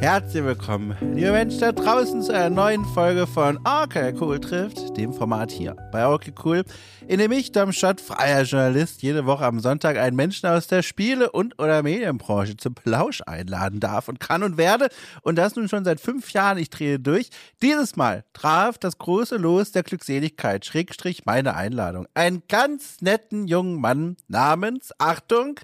Herzlich willkommen, liebe Menschen da draußen, zu einer neuen Folge von Okay Cool trifft, dem Format hier bei Okay Cool, in dem ich, Dom Schott, freier Journalist, jede Woche am Sonntag einen Menschen aus der Spiele- und oder Medienbranche zum Plausch einladen darf und kann und werde. Und das nun schon seit 5 Jahren. Ich drehe durch. Dieses Mal traf das große Los der Glückseligkeit, Schrägstrich meine Einladung, einen ganz netten jungen Mann namens, Achtung,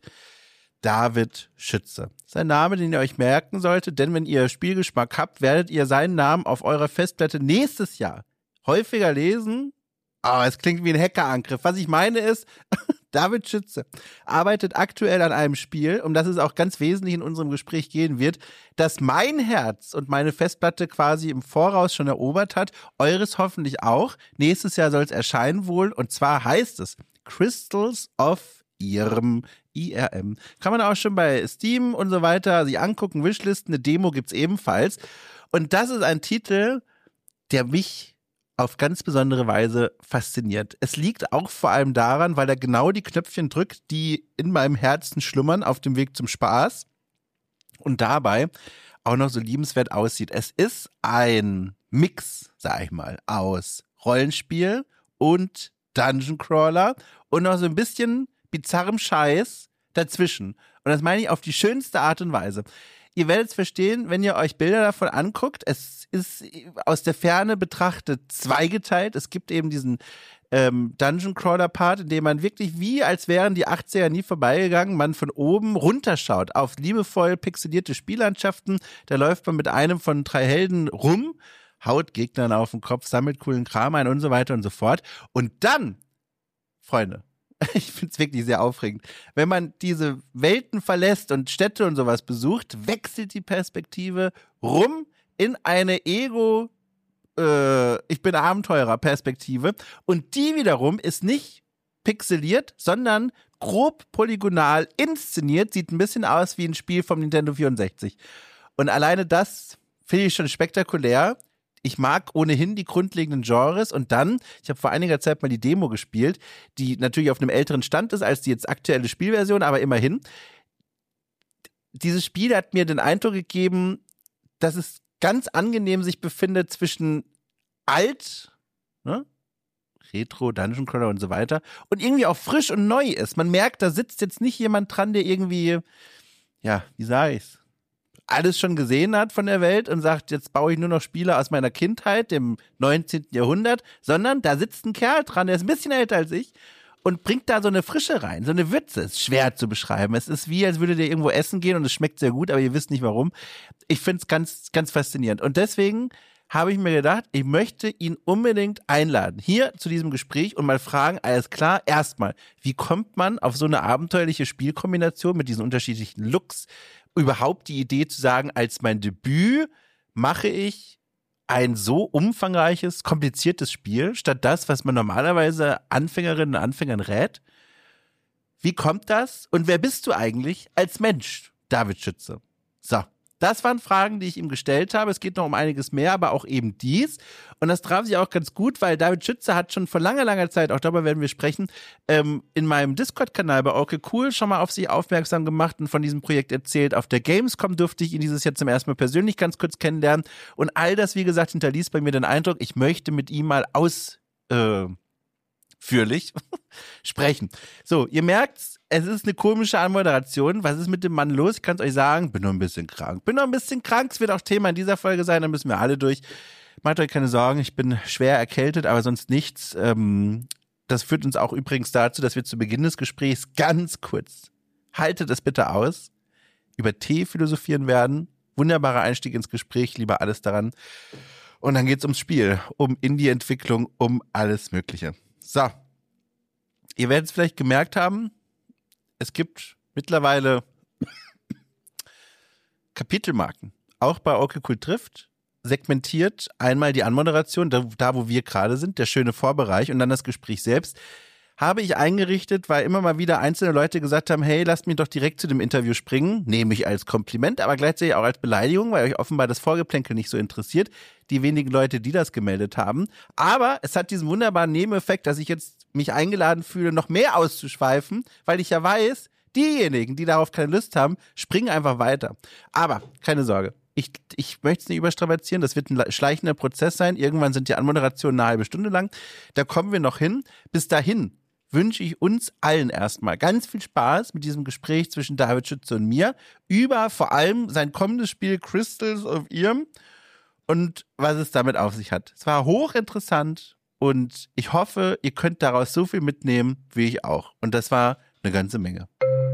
David Schütze. Das ist ein Name, den ihr euch merken solltet, denn wenn ihr Spielgeschmack habt, werdet ihr seinen Namen auf eurer Festplatte nächstes Jahr häufiger lesen. Aber es klingt wie ein Hackerangriff. Was ich meine ist, David Schütze arbeitet aktuell an einem Spiel, um das es auch ganz wesentlich in unserem Gespräch gehen wird, das mein Herz und meine Festplatte quasi im Voraus schon erobert hat, eures hoffentlich auch. Nächstes Jahr soll es erscheinen wohl, und zwar heißt es Crystals of IRM. Kann man auch schon bei Steam und so weiter sich angucken, Wishlisten, eine Demo gibt's ebenfalls. Und das ist ein Titel, der mich auf ganz besondere Weise fasziniert. Es liegt auch vor allem daran, weil er genau die Knöpfchen drückt, die in meinem Herzen schlummern auf dem Weg zum Spaß und dabei auch noch so liebenswert aussieht. Es ist ein Mix, sag ich mal, aus Rollenspiel und Dungeon Crawler und noch so ein bisschen bizarrem Scheiß dazwischen. Und das meine ich auf die schönste Art und Weise. Ihr werdet es verstehen, wenn ihr euch Bilder davon anguckt. Es ist aus der Ferne betrachtet zweigeteilt. Es gibt eben diesen Dungeon Crawler Part, in dem man wirklich wie als wären die 80er nie vorbeigegangen, man von oben runterschaut auf liebevoll pixelierte Spiellandschaften. Da läuft man mit einem von 3 Helden rum, haut Gegnern auf den Kopf, sammelt coolen Kram ein und so weiter und so fort. Und dann, Freunde, ich finde es wirklich sehr aufregend. Wenn man diese Welten verlässt und Städte und sowas besucht, wechselt die Perspektive rum in eine ich bin Abenteurer-Perspektive. Und die wiederum ist nicht pixeliert, sondern grob polygonal inszeniert. Sieht ein bisschen aus wie ein Spiel vom Nintendo 64. Und alleine das finde ich schon spektakulär. Ich mag ohnehin die grundlegenden Genres und dann, ich habe vor einiger Zeit mal die Demo gespielt, die natürlich auf einem älteren Stand ist als die jetzt aktuelle Spielversion, aber immerhin. Dieses Spiel hat mir den Eindruck gegeben, dass es ganz angenehm sich befindet zwischen alt, ne? Retro, Dungeon Crawler und so weiter und irgendwie auch frisch und neu ist. Man merkt, da sitzt jetzt nicht jemand dran, der irgendwie, ja, wie sage ich's, alles schon gesehen hat von der Welt und sagt, jetzt baue ich nur noch Spiele aus meiner Kindheit, dem 19. Jahrhundert, sondern da sitzt ein Kerl dran, der ist ein bisschen älter als ich und bringt da so eine Frische rein, so eine Würze. Ist schwer zu beschreiben. Es ist wie, als würdet ihr irgendwo essen gehen und es schmeckt sehr gut, aber ihr wisst nicht warum. Ich finde es ganz, ganz faszinierend. Und deswegen habe ich mir gedacht, ich möchte ihn unbedingt einladen, hier zu diesem Gespräch und mal fragen, alles klar, erstmal, wie kommt man auf so eine abenteuerliche Spielkombination mit diesen unterschiedlichen Looks, überhaupt die Idee zu sagen, als mein Debüt mache ich ein so umfangreiches, kompliziertes Spiel, statt das, was man normalerweise Anfängerinnen und Anfängern rät? Wie kommt das? Und wer bist du eigentlich als Mensch, David Schütze? So, das waren Fragen, die ich ihm gestellt habe. Es geht noch um einiges mehr, aber auch eben dies. Und das traf sich auch ganz gut, weil David Schütze hat schon vor langer, langer Zeit, auch darüber werden wir sprechen, in meinem Discord-Kanal bei Okay Cool schon mal auf sich aufmerksam gemacht und von diesem Projekt erzählt. Auf der Gamescom durfte ich ihn dieses Jahr zum ersten Mal persönlich ganz kurz kennenlernen. Und all das, wie gesagt, hinterließ bei mir den Eindruck, ich möchte mit ihm mal ausführlich sprechen. So, ihr merkt's, es ist eine komische Anmoderation. Was ist mit dem Mann los? Ich kann es euch sagen, bin noch ein bisschen krank. Es wird auch Thema in dieser Folge sein, da müssen wir alle durch. Macht euch keine Sorgen, ich bin schwer erkältet, aber sonst nichts. Das führt uns auch übrigens dazu, dass wir zu Beginn des Gesprächs ganz kurz, haltet es bitte aus, über Tee philosophieren werden. Wunderbarer Einstieg ins Gespräch, lieber alles daran. Und dann geht's ums Spiel, um Indie-Entwicklung, um alles Mögliche. So, ihr werdet es vielleicht gemerkt haben, es gibt mittlerweile Kapitelmarken, auch bei Okay Cool trifft, segmentiert einmal die Anmoderation, da wo wir gerade sind, der schöne Vorbereich und dann das Gespräch selbst, habe ich eingerichtet, weil immer mal wieder einzelne Leute gesagt haben, hey, lasst mich doch direkt zu dem Interview springen, nehme ich als Kompliment, aber gleichzeitig auch als Beleidigung, weil euch offenbar das Vorgeplänkel nicht so interessiert, die wenigen Leute, die das gemeldet haben. Aber es hat diesen wunderbaren Nebeneffekt, dass ich jetzt mich eingeladen fühle, noch mehr auszuschweifen, weil ich ja weiß, diejenigen, die darauf keine Lust haben, springen einfach weiter. Aber keine Sorge, Ich möchte es nicht überstrapazieren, das wird ein schleichender Prozess sein. Irgendwann sind die Anmoderationen eine halbe Stunde lang. Da kommen wir noch hin. Bis dahin wünsche ich uns allen erstmal ganz viel Spaß mit diesem Gespräch zwischen David Schütze und mir über vor allem sein kommendes Spiel Crystals of Irm und was es damit auf sich hat. Es war hochinteressant und ich hoffe, ihr könnt daraus so viel mitnehmen, wie ich auch. Und das war eine ganze Menge.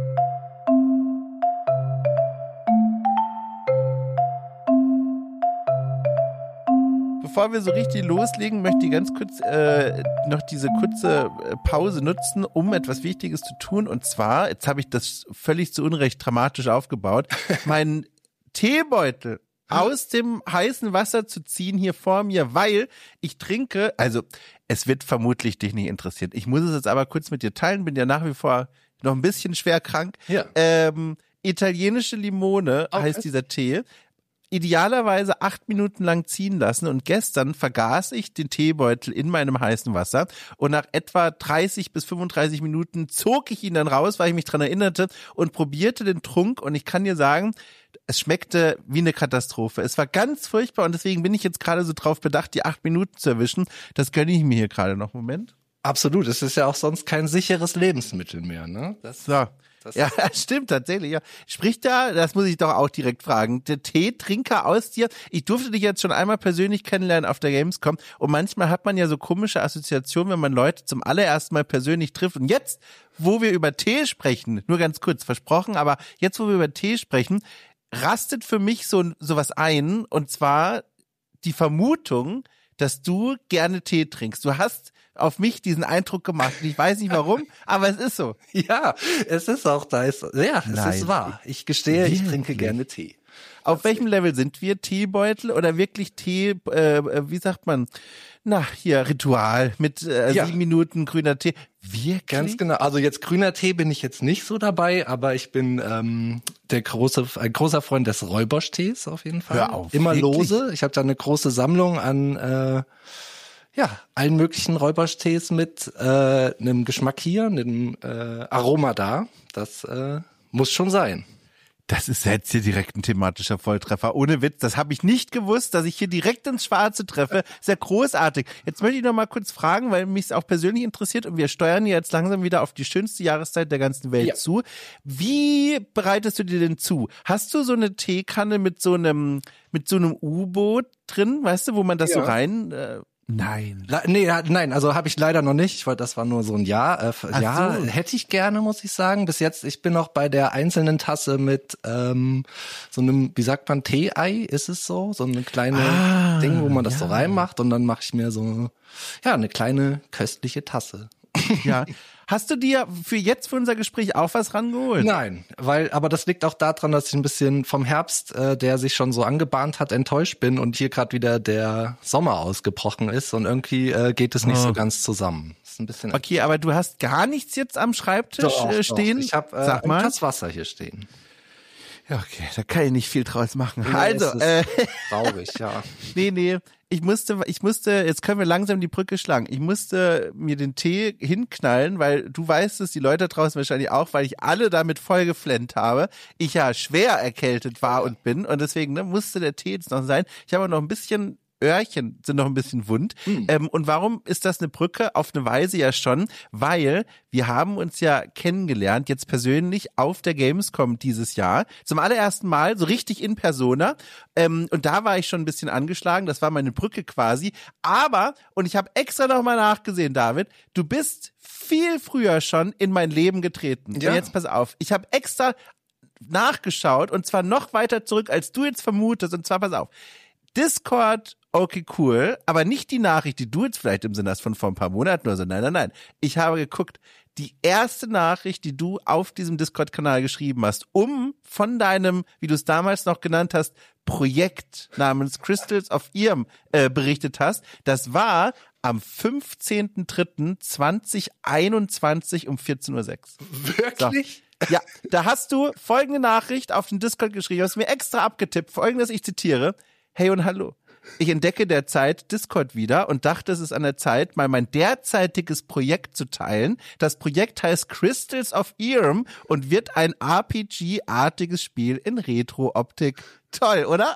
Bevor wir so richtig loslegen, möchte ich ganz kurz noch diese kurze Pause nutzen, um etwas Wichtiges zu tun. Und zwar, jetzt habe ich das völlig zu Unrecht dramatisch aufgebaut, meinen Teebeutel aus dem heißen Wasser zu ziehen hier vor mir, weil ich trinke, also es wird vermutlich dich nicht interessieren. Ich muss es jetzt aber kurz mit dir teilen, bin ja nach wie vor noch ein bisschen schwer krank. Ja. Italienische Limone heißt dieser Tee. Idealerweise 8 Minuten lang ziehen lassen und gestern vergaß ich den Teebeutel in meinem heißen Wasser und nach etwa 30 bis 35 Minuten zog ich ihn dann raus, weil ich mich dran erinnerte und probierte den Trunk und ich kann dir sagen, es schmeckte wie eine Katastrophe. Es war ganz furchtbar und deswegen bin ich jetzt gerade so drauf bedacht, die 8 Minuten zu erwischen. Das gönne ich mir hier gerade noch. Moment. Absolut, es ist ja auch sonst kein sicheres Lebensmittel mehr, ne? So. Ja, stimmt, tatsächlich, ja. Spricht da, das muss ich doch auch direkt fragen, der Teetrinker aus dir, ich durfte dich jetzt schon einmal persönlich kennenlernen auf der Gamescom und manchmal hat man ja so komische Assoziationen, wenn man Leute zum allerersten Mal persönlich trifft und jetzt, wo wir über Tee sprechen, nur ganz kurz versprochen, aber jetzt, wo wir über Tee sprechen, rastet für mich so was ein und zwar die Vermutung, dass du gerne Tee trinkst. Du hast auf mich diesen Eindruck gemacht. Ich weiß nicht warum, aber es ist so. Ja, es ist auch da. Es ist wahr. Ich gestehe, ich trinke gerne Tee. Auf welchem Level sind wir? Teebeutel oder wirklich Tee, wie sagt man? Na, hier, Ritual mit 7 Minuten grüner Tee. Wirklich? Ganz genau. Also jetzt grüner Tee bin ich jetzt nicht so dabei, aber ich bin ein großer Freund des Räuberstees auf jeden Fall. Hör auf, immer wirklich? lose. Ich habe da eine große Sammlung an allen möglichen Räuberstees mit einem Geschmack hier, einem Aroma da. Das muss schon sein. Das ist jetzt hier direkt ein thematischer Volltreffer. Ohne Witz, das habe ich nicht gewusst, dass ich hier direkt ins Schwarze treffe. Sehr großartig. Jetzt möchte ich noch mal kurz fragen, weil mich es auch persönlich interessiert und wir steuern jetzt langsam wieder auf die schönste Jahreszeit der ganzen Welt zu. Wie bereitest du dir denn zu? Hast du so eine Teekanne mit so einem U-Boot drin, weißt du, wo man das so rein... Nein. Nein, also habe ich leider noch nicht, weil das war nur so ein Jahr. So. Hätte ich gerne, muss ich sagen. Bis jetzt, ich bin noch bei der einzelnen Tasse mit so einem, wie sagt man, Tee-Ei, ist es so? So eine kleine Ding, wo man das so reinmacht und dann mache ich mir so, eine kleine köstliche Tasse. Ja. Hast du dir für unser Gespräch auch was rangeholt? Nein, aber das liegt auch daran, dass ich ein bisschen vom Herbst, der sich schon so angebahnt hat, enttäuscht bin und hier gerade wieder der Sommer ausgebrochen ist und irgendwie geht es nicht so ganz zusammen. Das ist ein bisschen okay, aber du hast gar nichts jetzt am Schreibtisch stehen? Ich habe ein Glas Wasser hier stehen. Ja, okay, da kann ich nicht viel draus machen. Nee, also, traurig, ja. Nee, ich musste, jetzt können wir langsam die Brücke schlagen. Ich musste mir den Tee hinknallen, weil du weißt es, die Leute draußen wahrscheinlich auch, weil ich alle damit vollgeflennt habe. Ich ja schwer erkältet war und bin und deswegen musste der Tee jetzt noch sein. Ich habe noch ein bisschen Öhrchen sind noch ein bisschen wund. Und warum ist das eine Brücke? Auf eine Weise ja schon, weil wir haben uns ja kennengelernt, jetzt persönlich auf der Gamescom dieses Jahr. Zum allerersten Mal, so richtig in Persona. Und da war ich schon ein bisschen angeschlagen, das war meine Brücke quasi. Aber, und ich habe extra nochmal nachgesehen, David, du bist viel früher schon in mein Leben getreten. Ja. Und jetzt pass auf, ich habe extra nachgeschaut und zwar noch weiter zurück, als du jetzt vermutest. Und zwar, pass auf, Discord, okay, cool, aber nicht die Nachricht, die du jetzt vielleicht im Sinn hast von vor ein paar Monaten oder so. Nein. Ich habe geguckt, die erste Nachricht, die du auf diesem Discord-Kanal geschrieben hast, um von deinem, wie du es damals noch genannt hast, Projekt namens Crystals of Irm berichtet hast, das war am 15.03.2021 um 14:06 Uhr. Wirklich? So. Ja, da hast du folgende Nachricht auf den Discord geschrieben, hast mir extra abgetippt, folgendes, ich zitiere: Hey und hallo. ich entdecke derzeit Discord wieder und dachte, es ist an der Zeit, mal mein derzeitiges Projekt zu teilen. Das Projekt heißt Crystals of Irem und wird ein RPG-artiges Spiel in Retro-Optik. Toll, oder?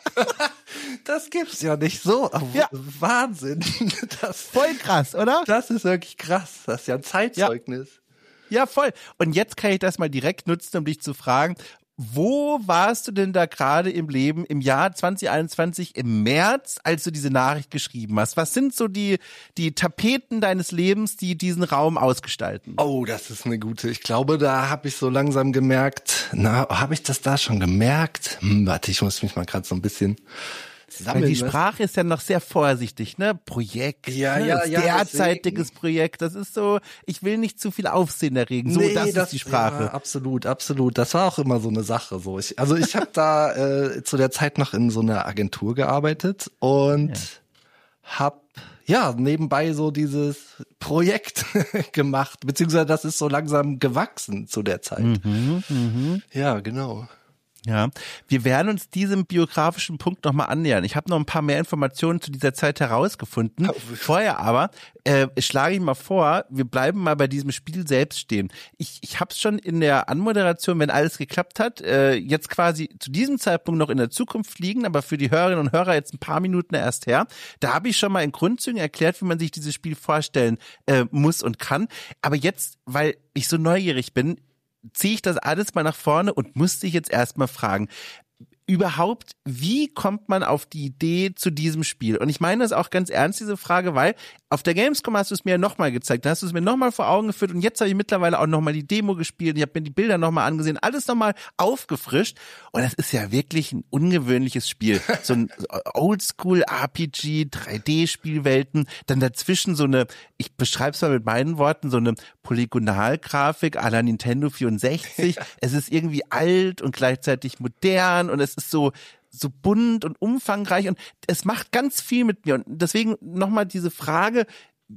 Das gibt's ja nicht so. Ja. Wahnsinn. Voll krass, oder? Das ist wirklich krass. Das ist ja ein Zeitzeugnis. Ja, voll. Und jetzt kann ich das mal direkt nutzen, um dich zu fragen, wo warst du denn da gerade im Leben im Jahr 2021 im März, als du diese Nachricht geschrieben hast? Was sind so die Tapeten deines Lebens, die diesen Raum ausgestalten? Oh, das ist eine gute. Ich glaube, da habe ich so langsam gemerkt. Habe ich das da schon gemerkt? Warte, ich muss mich mal gerade so ein bisschen sammeln. Weil die Sprache ist ja noch sehr vorsichtig, ne? Projekt, Ja, ne? ja, Das ja, derzeitiges Projekt, das ist so, ich will nicht zu viel Aufsehen erregen, so, das ist die Sprache. Ja, absolut, absolut. Das war auch immer so eine Sache. So, ich habe da zu der Zeit noch in so einer Agentur gearbeitet und habe nebenbei so dieses Projekt gemacht, beziehungsweise das ist so langsam gewachsen zu der Zeit. Ja, genau. Ja, wir werden uns diesem biografischen Punkt nochmal annähern. Ich habe noch ein paar mehr Informationen zu dieser Zeit herausgefunden. Vorher aber schlage ich mal vor, wir bleiben mal bei diesem Spiel selbst stehen. Ich habe es schon in der Anmoderation, wenn alles geklappt hat, jetzt quasi zu diesem Zeitpunkt noch in der Zukunft liegen, aber für die Hörerinnen und Hörer jetzt ein paar Minuten erst her. Da habe ich schon mal in Grundzügen erklärt, wie man sich dieses Spiel vorstellen muss und kann. Aber jetzt, weil ich so neugierig bin, ziehe ich das alles mal nach vorne und muss dich jetzt erstmal fragen, überhaupt, wie kommt man auf die Idee zu diesem Spiel? Und ich meine das auch ganz ernst, diese Frage, weil auf der Gamescom hast du es mir ja nochmal gezeigt, da hast du es mir nochmal vor Augen geführt und jetzt habe ich mittlerweile auch nochmal die Demo gespielt, ich habe mir die Bilder nochmal angesehen, alles nochmal aufgefrischt und das ist ja wirklich ein ungewöhnliches Spiel. So ein Oldschool-RPG, 3D-Spielwelten, dann dazwischen so eine, ich beschreibe es mal mit meinen Worten, so eine Polygonalgrafik à la Nintendo 64. Es ist irgendwie alt und gleichzeitig modern und es ist so bunt und umfangreich und es macht ganz viel mit mir. Und deswegen nochmal diese Frage,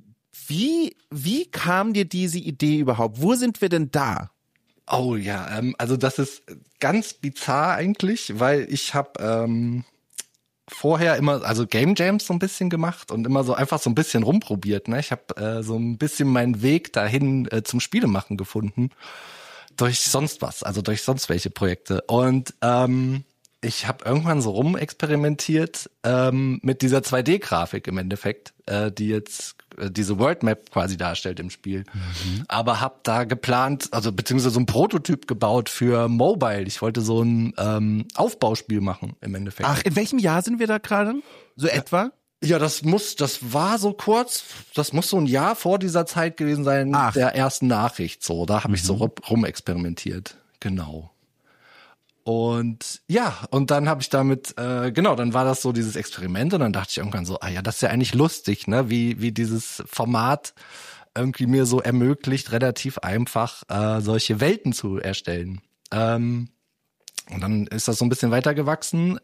wie kam dir diese Idee überhaupt? Wo sind wir denn da? Oh ja, also das ist ganz bizarr eigentlich, weil ich habe vorher immer also Game Jams so ein bisschen gemacht und immer so einfach so ein bisschen rumprobiert. Ne? Ich habe so ein bisschen meinen Weg dahin zum Spielemachen gefunden durch sonst was, also durch sonst welche Projekte. Und ich habe irgendwann so rumexperimentiert mit dieser 2D-Grafik im Endeffekt, die jetzt diese World Map quasi darstellt im Spiel. Aber habe da geplant, also beziehungsweise so ein Prototyp gebaut für Mobile. Ich wollte so ein Aufbauspiel machen im Endeffekt. Ach, in welchem Jahr sind wir da gerade? So etwa? Ja, das war so kurz, das muss so ein Jahr vor dieser Zeit gewesen sein, der ersten Nachricht so. Da habe ich so rumexperimentiert. Genau. Und ja, und dann habe ich damit, dann war das so dieses Experiment und dann dachte ich irgendwann so, das ist ja eigentlich lustig, ne, wie dieses Format irgendwie mir so ermöglicht, relativ einfach solche Welten zu erstellen. Und dann ist das so ein bisschen weitergewachsen.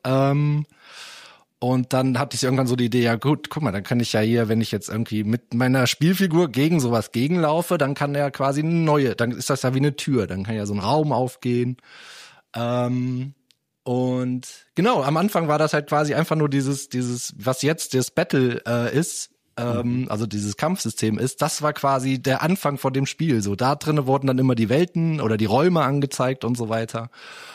Und dann hatte ich irgendwann so die Idee, ja gut, guck mal, dann kann ich ja hier, wenn ich jetzt irgendwie mit meiner Spielfigur gegen sowas gegenlaufe, dann kann ja quasi dann ist das ja wie eine Tür, dann kann ja so ein Raum aufgehen. Und genau, am Anfang war das halt quasi einfach nur dieses, was jetzt das Battle ist, also dieses Kampfsystem ist, das war quasi der Anfang von dem Spiel. So, da drinnen wurden dann immer die Welten oder die Räume angezeigt und so weiter.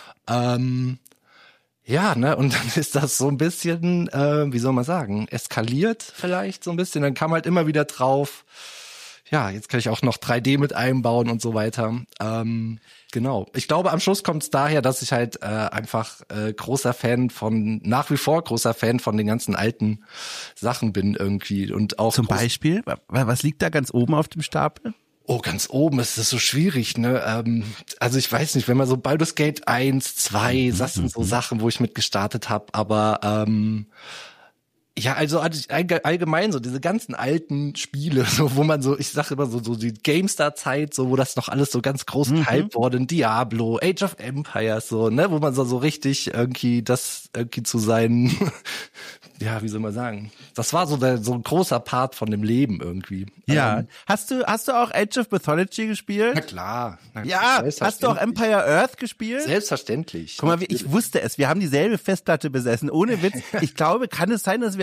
Ja, ne, und dann ist das so ein bisschen, wie soll man sagen, eskaliert vielleicht so ein bisschen. Dann kam halt immer wieder drauf, ja, jetzt kann ich auch noch 3D mit einbauen und so weiter. Genau. Ich glaube, am Schluss kommt es daher, dass ich halt einfach nach wie vor großer Fan von den ganzen alten Sachen bin irgendwie. Und auch zum Beispiel? Was liegt da ganz oben auf dem Stapel? Oh, ganz oben ist das so schwierig, ne? Also ich weiß nicht, wenn man so Baldur's Gate 1, 2, das sind so Sachen, wo ich mit gestartet habe, aber ja, also allgemein so diese ganzen alten Spiele, so wo man so, ich sag immer so die GameStar-Zeit, so wo das noch alles so ganz groß gehypt wurde, Diablo, Age of Empires, so, ne, wo man so richtig irgendwie das irgendwie zu sein, ja, wie soll man sagen, das war so so ein großer Part von dem Leben irgendwie. Ja, hast du auch Age of Mythology gespielt? Na klar. Ja, hast du auch Empire Earth gespielt? Selbstverständlich. Guck mal, ich wusste es, wir haben dieselbe Festplatte besessen, ohne Witz. Ich glaube, kann es sein, dass wir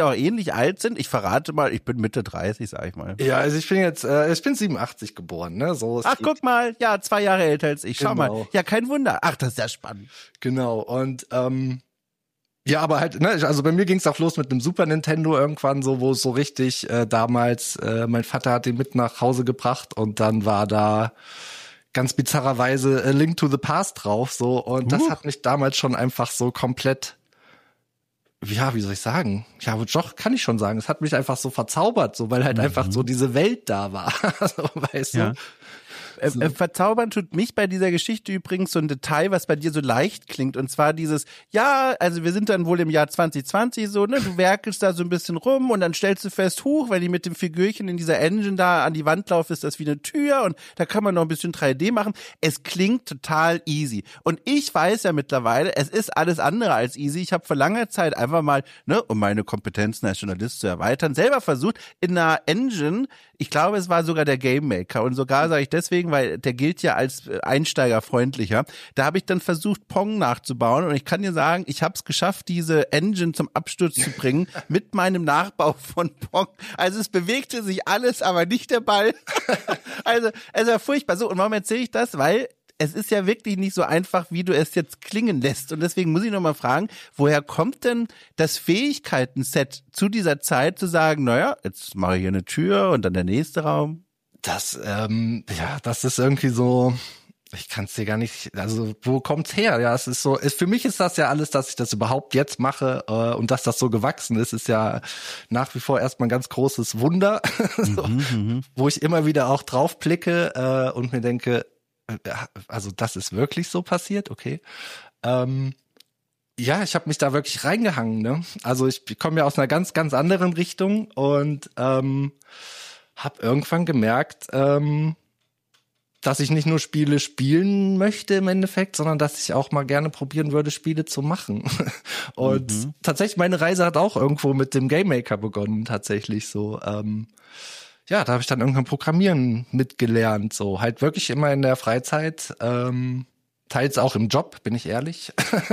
auch ähnlich alt sind. Ich verrate mal, ich bin Mitte 30, sag ich mal. Ja, also ich bin 87 geboren, ne? So, ach, guck mal, ja, 2 Jahre älter als ich. Schau Genau. mal. Ja, kein Wunder. Ach, das ist ja spannend. Genau, und ja, aber halt, ne, also bei mir ging's auch los mit einem Super Nintendo irgendwann so, wo es so richtig damals, mein Vater hat den mit nach Hause gebracht und dann war da ganz bizarrerweise A Link to the Past drauf, so, und das hat mich damals schon einfach so komplett, ja, wie soll ich sagen? Ja, doch, kann ich schon sagen. Es hat mich einfach so verzaubert, so, weil halt einfach so diese Welt da war, so, weißt du? Verzaubern tut mich bei dieser Geschichte übrigens so ein Detail, was bei dir so leicht klingt. Und zwar dieses, ja, also wir sind dann wohl im Jahr 2020 so, ne, du werkelst da so ein bisschen rum und dann stellst du fest, huch, wenn ich mit dem Figürchen in dieser Engine da an die Wand laufe, ist das wie eine Tür und da kann man noch ein bisschen 3D machen. Es klingt total easy. Und ich weiß ja mittlerweile, es ist alles andere als easy. Ich habe vor langer Zeit einfach mal, ne, um meine Kompetenzen als Journalist zu erweitern, selber versucht, in einer Engine, ich glaube, es war sogar der Game Maker und sogar sage ich deswegen, weil der gilt ja als einsteigerfreundlicher. Da habe ich dann versucht, Pong nachzubauen und ich kann dir sagen, ich habe es geschafft, diese Engine zum Absturz zu bringen mit meinem Nachbau von Pong. Also es bewegte sich alles, aber nicht der Ball. Also es war furchtbar. So, und warum erzähle ich das? Weil es ist ja wirklich nicht so einfach, wie du es jetzt klingen lässt. Und deswegen muss ich noch mal fragen, woher kommt denn das Fähigkeiten-Set zu dieser Zeit zu sagen, naja, jetzt mache ich hier eine Tür und dann der nächste Raum? Das, ja, das ist irgendwie so, ich kann es dir gar nicht, also wo kommt's her? Ja, es ist so, für mich ist das ja alles, dass ich das überhaupt jetzt mache und dass das so gewachsen ist ja nach wie vor erstmal ein ganz großes Wunder, so, wo ich immer wieder auch drauf blicke und mir denke, also das ist wirklich so passiert, okay. Ja, ich habe mich da wirklich reingehangen, ne? Also ich komme ja aus einer ganz, ganz anderen Richtung und habe irgendwann gemerkt, dass ich nicht nur Spiele spielen möchte im Endeffekt, sondern dass ich auch mal gerne probieren würde, Spiele zu machen. Und tatsächlich, meine Reise hat auch irgendwo mit dem Game Maker begonnen, tatsächlich so. Ja, da habe ich dann irgendwann Programmieren mitgelernt, so halt wirklich immer in der Freizeit, teils auch im Job, bin ich ehrlich.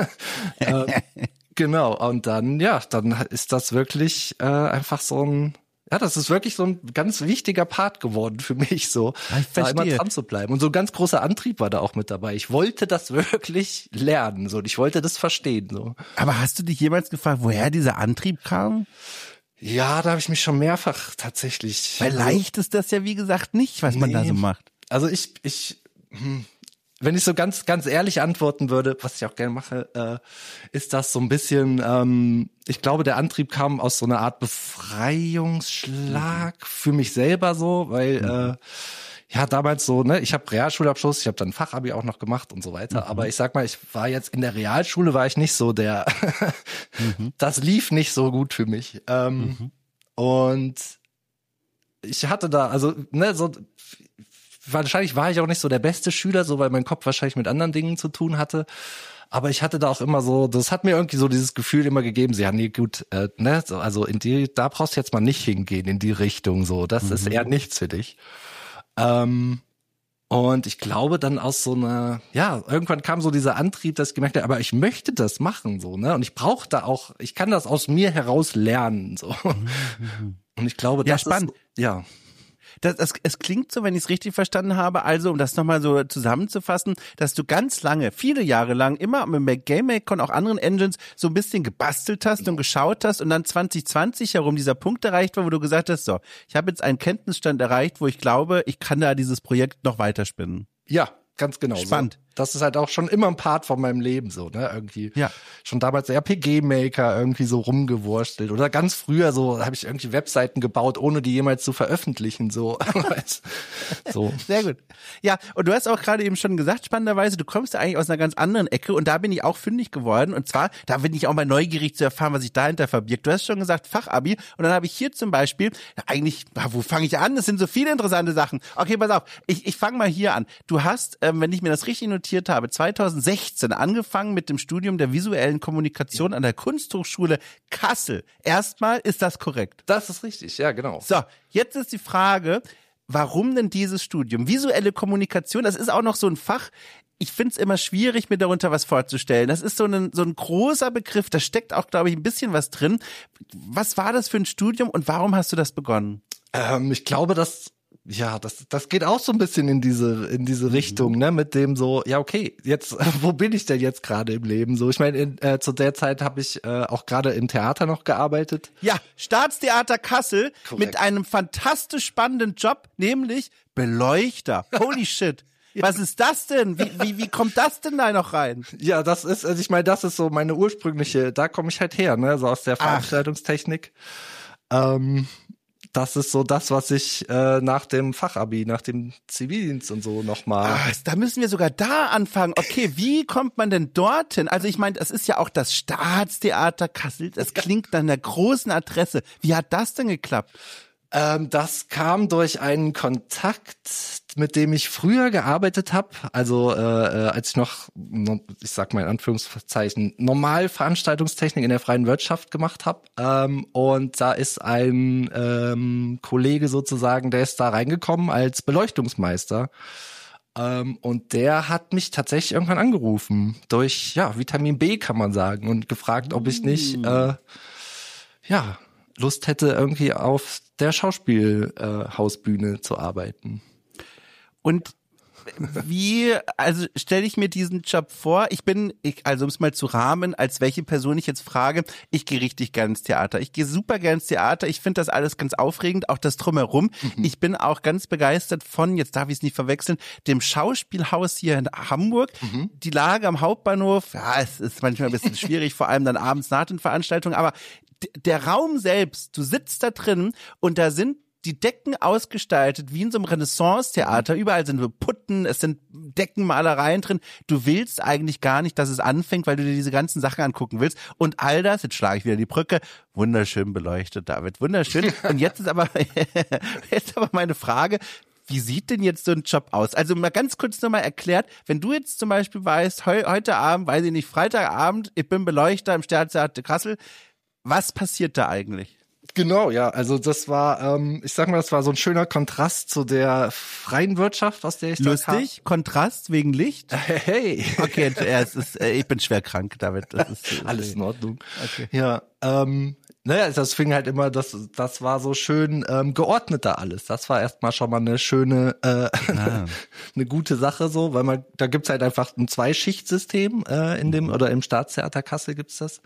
Genau, und dann, ja, dann ist das wirklich einfach so ein, ja, das ist wirklich so ein ganz wichtiger Part geworden für mich, so da immer dran zu bleiben. Und so ein ganz großer Antrieb war da auch mit dabei. Ich wollte das wirklich lernen, so, und ich wollte das verstehen, so. Aber hast du dich jemals gefragt, woher dieser Antrieb kam? Ja, da habe ich mich schon mehrfach tatsächlich. Weil leicht ist das ja, wie gesagt, nicht, was man da so macht. Also wenn ich so ganz, ganz ehrlich antworten würde, was ich auch gerne mache, ist das so ein bisschen, ich glaube, der Antrieb kam aus so einer Art Befreiungsschlag für mich selber so, weil, ja, damals so, ne, ich habe Realschulabschluss, ich habe dann Fachabi auch noch gemacht und so weiter, aber ich sag mal, ich war jetzt in der Realschule, war ich nicht so der, das lief nicht so gut für mich. Und ich hatte da, also, ne, so, wahrscheinlich war ich auch nicht so der beste Schüler, so, weil mein Kopf wahrscheinlich mit anderen Dingen zu tun hatte. Aber ich hatte da auch immer so, das hat mir irgendwie so dieses Gefühl immer gegeben, ja, nee, gut, ne, so, also da brauchst du jetzt mal nicht hingehen, in die Richtung, so, das ist eher nichts für dich. Und ich glaube dann aus so einer, ja, irgendwann kam so dieser Antrieb, dass ich gemerkt habe, aber ich möchte das machen, so, ne, und ich brauche da auch, ich kann das aus mir heraus lernen, so. Und ich glaube, das spannend. ist, ja. Es klingt so, wenn ich es richtig verstanden habe, also um das nochmal so zusammenzufassen, dass du ganz lange, viele Jahre lang immer mit Game Maker und auch anderen Engines so ein bisschen gebastelt hast und geschaut hast und dann 2020 herum dieser Punkt erreicht war, wo du gesagt hast, so, ich habe jetzt einen Kenntnisstand erreicht, wo ich glaube, ich kann da dieses Projekt noch weiterspinnen. Ja, ganz genau. Spannend. So. Das ist halt auch schon immer ein Part von meinem Leben, so, ne, irgendwie. Ja. Schon damals RPG-Maker irgendwie so rumgewurstelt. Oder ganz früher so, habe ich irgendwie Webseiten gebaut, ohne die jemals zu veröffentlichen, so. So. Sehr gut. Ja, und du hast auch gerade eben schon gesagt, spannenderweise, du kommst ja eigentlich aus einer ganz anderen Ecke und da bin ich auch fündig geworden. Und zwar, da bin ich auch mal neugierig zu erfahren, was sich dahinter verbirgt. Du hast schon gesagt, Fachabi. Und dann habe ich hier zum Beispiel, eigentlich, wo fange ich an? Das sind so viele interessante Sachen. Okay, pass auf, ich fange mal hier an. Du hast, wenn ich mir das richtig notiert habe, 2016 angefangen mit dem Studium der visuellen Kommunikation an der Kunsthochschule Kassel. Erstmal, ist das korrekt? Das ist richtig, ja, genau. So, jetzt ist die Frage, warum denn dieses Studium? Visuelle Kommunikation, das ist auch noch so ein Fach. ich find's immer schwierig, mir darunter was vorzustellen. Das ist so ein großer Begriff, da steckt auch, glaube ich, ein bisschen was drin. Was war das für ein Studium und warum hast du das begonnen? Ich glaube, das geht auch so ein bisschen in diese Richtung, ne, mit dem so, ja, okay, jetzt, wo bin ich denn jetzt gerade im Leben? So, ich meine, zu der Zeit habe ich auch gerade im Theater noch gearbeitet. Ja, Staatstheater Kassel. Korrekt. Mit einem fantastisch spannenden Job, nämlich Beleuchter. Holy shit. Was ist das denn? Wie kommt das denn da noch rein? Ja, das ist, also ich meine, das ist so meine ursprüngliche, da komme ich halt her, ne, so aus der Veranstaltungstechnik. Das ist so das, was ich nach dem Fachabi, nach dem Zivildienst und so nochmal. Da müssen wir sogar da anfangen. Okay, wie kommt man denn dorthin? Also ich meine, es ist ja auch das Staatstheater Kassel. Das klingt nach einer großen Adresse. Wie hat das denn geklappt? Das kam durch einen Kontakt, mit dem ich früher gearbeitet habe. Also als ich noch, ich sag mal in Anführungszeichen, normal Veranstaltungstechnik in der freien Wirtschaft gemacht habe. Und da ist ein Kollege sozusagen, der ist da reingekommen als Beleuchtungsmeister. Und der hat mich tatsächlich irgendwann angerufen. Durch Vitamin B, kann man sagen. Und gefragt, ob ich nicht Lust hätte, irgendwie auf der Schauspielhausbühne zu arbeiten. Und also stelle ich mir diesen Job vor, also um es mal zu rahmen, als welche Person ich jetzt frage, ich gehe richtig gern ins Theater. Ich gehe super gern ins Theater, ich finde das alles ganz aufregend, auch das Drumherum. Ich bin auch ganz begeistert von, jetzt darf ich es nicht verwechseln, dem Schauspielhaus hier in Hamburg. Die Lage am Hauptbahnhof, ja, es ist manchmal ein bisschen schwierig, vor allem dann abends nach den Veranstaltungen, aber der Raum selbst, du sitzt da drin und da sind die Decken ausgestaltet wie in so einem Renaissance-Theater. Überall sind so Putten, es sind Deckenmalereien drin. Du willst eigentlich gar nicht, dass es anfängt, weil du dir diese ganzen Sachen angucken willst. Und all das, jetzt schlage ich wieder die Brücke, wunderschön beleuchtet, David, wunderschön. Und jetzt aber meine Frage, wie sieht denn jetzt so ein Job aus? Also mal ganz kurz nochmal erklärt, wenn du jetzt zum Beispiel weißt, heute Abend, weiß ich nicht, Freitagabend, ich bin Beleuchter im Staatstheater Kassel, was passiert da eigentlich? Genau, ja, also das war, ich sag mal, das war so ein schöner Kontrast zu der freien Wirtschaft, aus der ich da kam. Lustig, Kontrast wegen Licht? Hey. Okay, ich bin schwer krank, David. Das ist alles in Ordnung. Okay. Ja, das fing halt immer, das war so schön geordneter alles. Das war erstmal schon mal eine schöne, eine gute Sache so, weil da gibt's halt einfach ein Zweischichtsystem im Staatstheater Kassel gibt's das.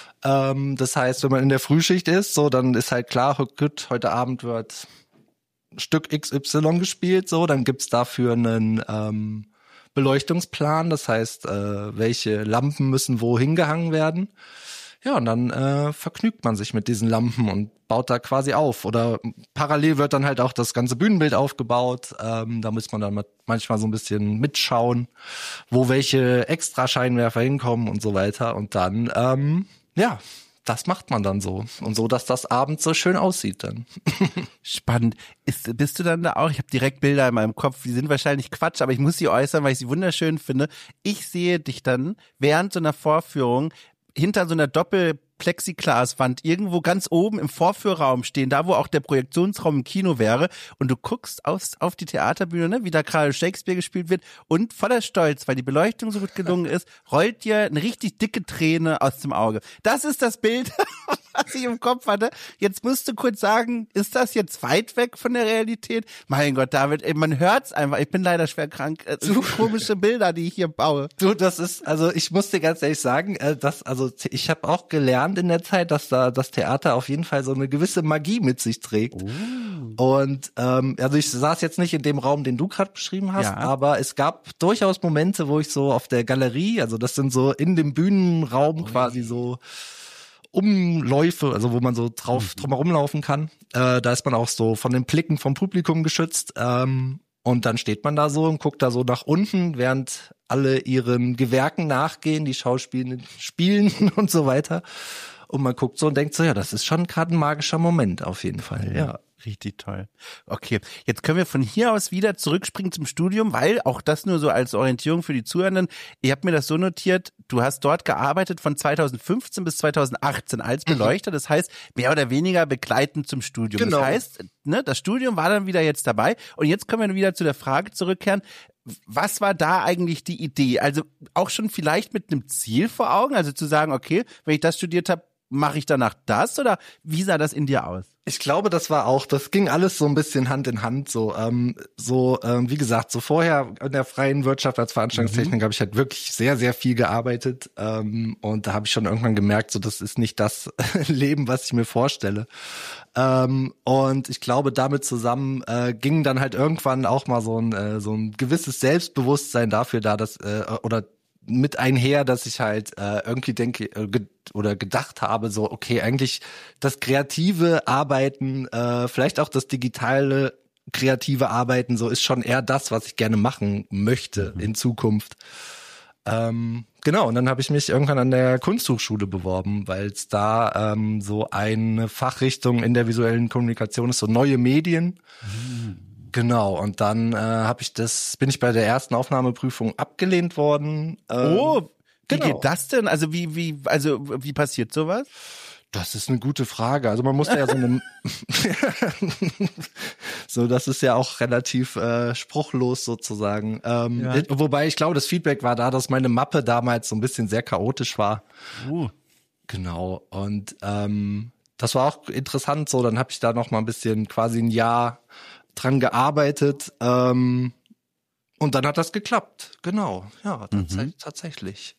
Das heißt, wenn man in der Frühschicht ist, so, dann ist halt klar, gut, heute Abend wird Stück XY gespielt, so, dann gibt's dafür einen Beleuchtungsplan, das heißt, welche Lampen müssen wo hingehangen werden. Ja, und dann vergnügt man sich mit diesen Lampen und baut da quasi auf. Oder parallel wird dann halt auch das ganze Bühnenbild aufgebaut. Da muss man dann manchmal so ein bisschen mitschauen, wo welche Extrascheinwerfer hinkommen und so weiter. Und dann, das macht man dann so. Und so, dass das abends so schön aussieht dann. Spannend. Bist du dann da auch? Ich habe direkt Bilder in meinem Kopf, die sind wahrscheinlich Quatsch, aber ich muss sie äußern, weil ich sie wunderschön finde. Ich sehe dich dann während so einer Vorführung hinter so einer Doppelplexiglaswand irgendwo ganz oben im Vorführraum stehen, da wo auch der Projektionsraum im Kino wäre, und du guckst auf die Theaterbühne, ne, wie da gerade Shakespeare gespielt wird, und voller Stolz, weil die Beleuchtung so gut gelungen ist, rollt dir eine richtig dicke Träne aus dem Auge. Das ist das Bild, was ich im Kopf hatte. Jetzt musst du kurz sagen, ist das jetzt weit weg von der Realität? Mein Gott, David, man hört's einfach. Ich bin leider schwer krank. So komische Bilder, die ich hier baue. Du, das ist, also ich muss dir ganz ehrlich sagen, ich habe auch gelernt in der Zeit, dass da das Theater auf jeden Fall so eine gewisse Magie mit sich trägt. Und also ich saß jetzt nicht in dem Raum, den du gerade beschrieben hast, aber es gab durchaus Momente, wo ich so auf der Galerie, also das sind so in dem Bühnenraum quasi so Umläufe, also wo man so drumherum laufen kann. Da ist man auch so von den Blicken vom Publikum geschützt. Und dann steht man da so und guckt da so nach unten, während alle ihren Gewerken nachgehen, die Schauspieler spielen und so weiter. Und man guckt so und denkt so, ja, das ist schon gerade ein magischer Moment auf jeden Fall, ja. Richtig toll. Okay, jetzt können wir von hier aus wieder zurückspringen zum Studium, weil auch das nur so als Orientierung für die Zuhörenden. Ihr habt mir das so notiert, du hast dort gearbeitet von 2015 bis 2018 als Beleuchter, das heißt mehr oder weniger begleitend zum Studium. Genau. Das heißt, ne, das Studium war dann wieder jetzt dabei, und jetzt können wir wieder zu der Frage zurückkehren, was war da eigentlich die Idee? Also auch schon vielleicht mit einem Ziel vor Augen, also zu sagen, okay, wenn ich das studiert habe, mache ich danach das, oder wie sah das in dir aus? Ich glaube, das ging alles so ein bisschen Hand in Hand, wie gesagt, so vorher in der freien Wirtschaft als Veranstaltungstechniker habe ich halt wirklich sehr, sehr viel gearbeitet, und da habe ich schon irgendwann gemerkt, so das ist nicht das Leben, was ich mir vorstelle. Und ich glaube, damit zusammen ging dann halt irgendwann auch mal so ein gewisses Selbstbewusstsein dafür da, dass oder mit einher, dass ich halt irgendwie denke oder gedacht habe, so okay, eigentlich das kreative Arbeiten, vielleicht auch das digitale kreative Arbeiten, so ist schon eher das, was ich gerne machen möchte in Zukunft. Genau, und dann habe ich mich irgendwann an der Kunsthochschule beworben, weil es da so eine Fachrichtung in der visuellen Kommunikation ist, so neue Medien. Genau, und dann bin ich bei der ersten Aufnahmeprüfung abgelehnt worden. Wie genau. geht das denn? Also wie passiert sowas? Das ist eine gute Frage. Also man muss ja so das ist ja auch relativ spruchlos sozusagen. Wobei ich glaube, das Feedback war da, dass meine Mappe damals so ein bisschen sehr chaotisch war. Genau, und das war auch interessant so. Dann habe ich da noch mal ein bisschen quasi ein Jahr dran gearbeitet, und dann hat das geklappt. Genau, ja, tatsächlich.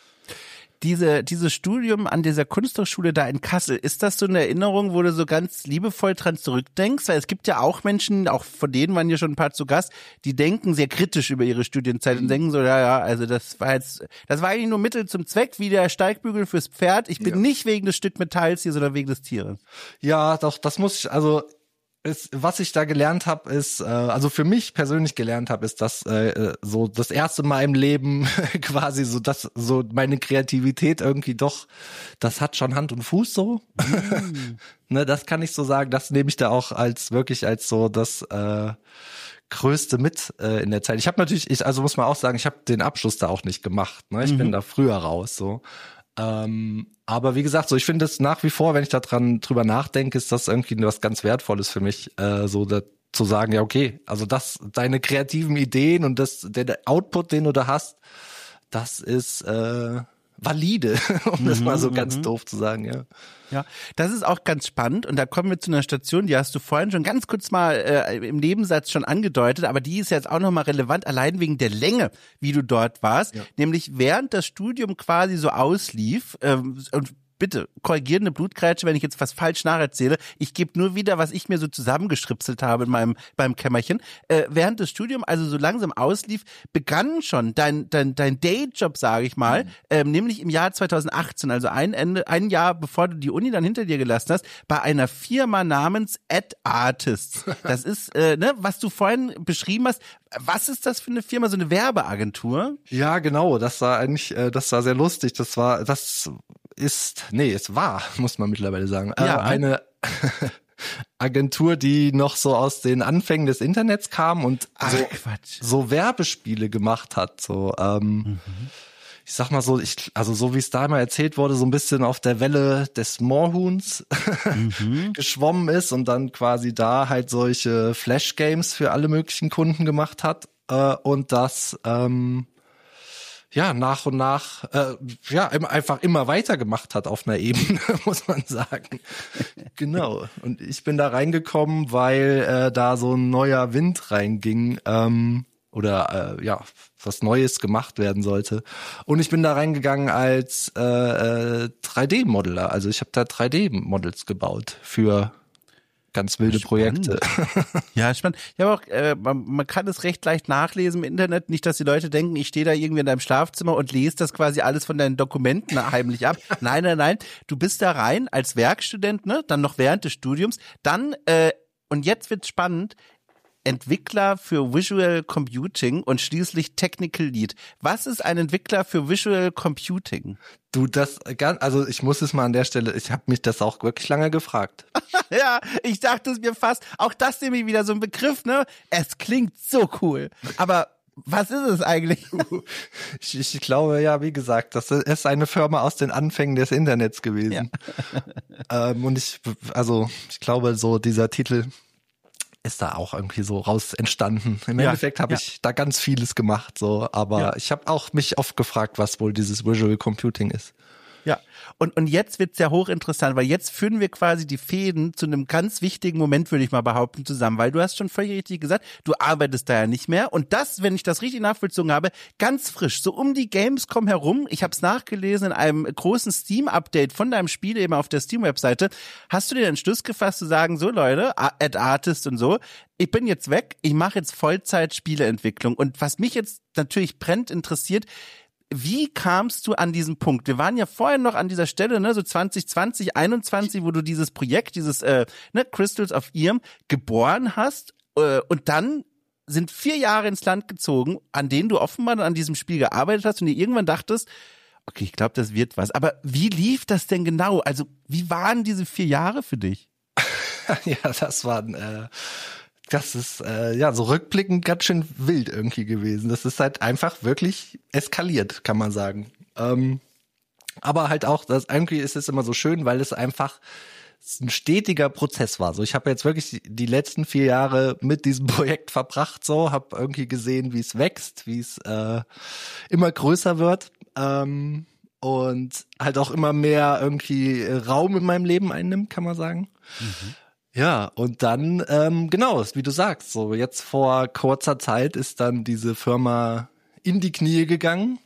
Dieses Studium an dieser Kunsthochschule da in Kassel, ist das so eine Erinnerung, wo du so ganz liebevoll dran zurückdenkst? Weil es gibt ja auch Menschen, auch von denen waren ja schon ein paar zu Gast, die denken sehr kritisch über ihre Studienzeit und denken so, also das war eigentlich nur Mittel zum Zweck, wie der Steigbügel fürs Pferd. Ich bin nicht wegen des Stück Metalls hier, sondern wegen des Tieres. Ja, doch, das muss ich, was ich da gelernt habe, ist, also für mich persönlich gelernt habe, ist, dass so das erste Mal im Leben quasi so, dass so meine Kreativität irgendwie doch, das hat schon Hand und Fuß so. Ne, das kann ich so sagen. Das nehme ich da auch als so das Größte mit in der Zeit. Ich habe natürlich, also muss man auch sagen, ich habe den Abschluss da auch nicht gemacht. Ne? Ich bin da früher raus so. Aber wie gesagt, so ich finde es nach wie vor, wenn ich drüber nachdenke, ist das irgendwie was ganz Wertvolles für mich, zu sagen, ja okay, also deine kreativen Ideen und der Output, den du da hast, das ist valide, um das mal so ganz doof zu sagen, ja. Ja, das ist auch ganz spannend und da kommen wir zu einer Station, die hast du vorhin schon ganz kurz mal im Nebensatz schon angedeutet, aber die ist jetzt auch nochmal relevant, allein wegen der Länge, wie du dort warst, nämlich während das Studium quasi so auslief und bitte, korrigierende Blutgrätsche, wenn ich jetzt was falsch nacherzähle. Ich gebe nur wieder, was ich mir so zusammengeschripselt habe in beim Kämmerchen. Während das Studium also so langsam auslief, begann schon dein Dayjob, sage ich mal, nämlich im Jahr 2018, also ein Jahr bevor du die Uni dann hinter dir gelassen hast, bei einer Firma namens Ad Artists. Das ist, was du vorhin beschrieben hast. Was ist das für eine Firma, so eine Werbeagentur? Ja, genau. Das war sehr lustig. Es war, muss man mittlerweile sagen, eine Agentur, die noch so aus den Anfängen des Internets kam und so Werbespiele gemacht hat. So, ich sag mal so, so wie es da mal erzählt wurde, so ein bisschen auf der Welle des Moorhuhns geschwommen ist und dann quasi da halt solche Flash-Games für alle möglichen Kunden gemacht hat und das nach und nach einfach immer weitergemacht hat auf einer Ebene, muss man sagen. Genau. Und ich bin da reingekommen, weil da so ein neuer Wind reinging was Neues gemacht werden sollte. Und ich bin da reingegangen als 3D-Modeler. Also ich habe da 3D-Models gebaut für ganz wilde Projekte. Ja, spannend. Ja, aber auch, man kann es recht leicht nachlesen im Internet. Nicht, dass die Leute denken, ich stehe da irgendwie in deinem Schlafzimmer und lese das quasi alles von deinen Dokumenten heimlich ab. Nein. Du bist da rein als Werkstudent, ne? Dann noch während des Studiums. Dann, und jetzt wird's spannend, Entwickler für Visual Computing und schließlich Technical Lead. Was ist ein Entwickler für Visual Computing? Ich muss es mal an der Stelle, ich habe mich das auch wirklich lange gefragt. Ja, ich dachte es mir fast. Auch das nämlich wieder so ein Begriff, ne? Es klingt so cool. Aber was ist es eigentlich? Ich glaube, ja, wie gesagt, das ist eine Firma aus den Anfängen des Internets gewesen. Ja. Und ich glaube, so dieser Titel ist da auch irgendwie so raus entstanden. Im Endeffekt habe ich da ganz vieles gemacht, so, aber ich habe auch mich oft gefragt, was wohl dieses Visual Computing ist. Ja, und jetzt wird's ja hochinteressant, weil jetzt führen wir quasi die Fäden zu einem ganz wichtigen Moment, würde ich mal behaupten, zusammen, weil du hast schon völlig richtig gesagt, du arbeitest da ja nicht mehr und das, wenn ich das richtig nachvollzogen habe, ganz frisch, so um die Gamescom herum, ich habe es nachgelesen in einem großen Steam-Update von deinem Spiel eben auf der Steam-Webseite, hast du dir den Entschluss gefasst zu sagen, so Leute, Ad Artist und so, ich bin jetzt weg, ich mache jetzt Vollzeit-Spieleentwicklung und was mich jetzt natürlich brennend interessiert, wie kamst du an diesen Punkt? Wir waren ja vorher noch an dieser Stelle, ne, so 2020, 2021, wo du dieses Projekt, dieses Crystals of Irm geboren hast und dann sind 4 Jahre ins Land gezogen, an denen du offenbar an diesem Spiel gearbeitet hast und dir irgendwann dachtest, okay, ich glaube, das wird was. Aber wie lief das denn genau? Also wie waren diese 4 Jahre für dich? Ja, das ist so rückblickend ganz schön wild irgendwie gewesen. Das ist halt einfach wirklich eskaliert, kann man sagen. Aber halt auch, irgendwie ist es immer so schön, weil es einfach ein stetiger Prozess war. So, ich habe jetzt wirklich die letzten 4 Jahre mit diesem Projekt verbracht, so, habe irgendwie gesehen, wie es wächst, wie es immer größer wird und halt auch immer mehr irgendwie Raum in meinem Leben einnimmt, kann man sagen. Mhm. Ja, und dann, genau, wie du sagst, so jetzt vor kurzer Zeit ist dann diese Firma in die Knie gegangen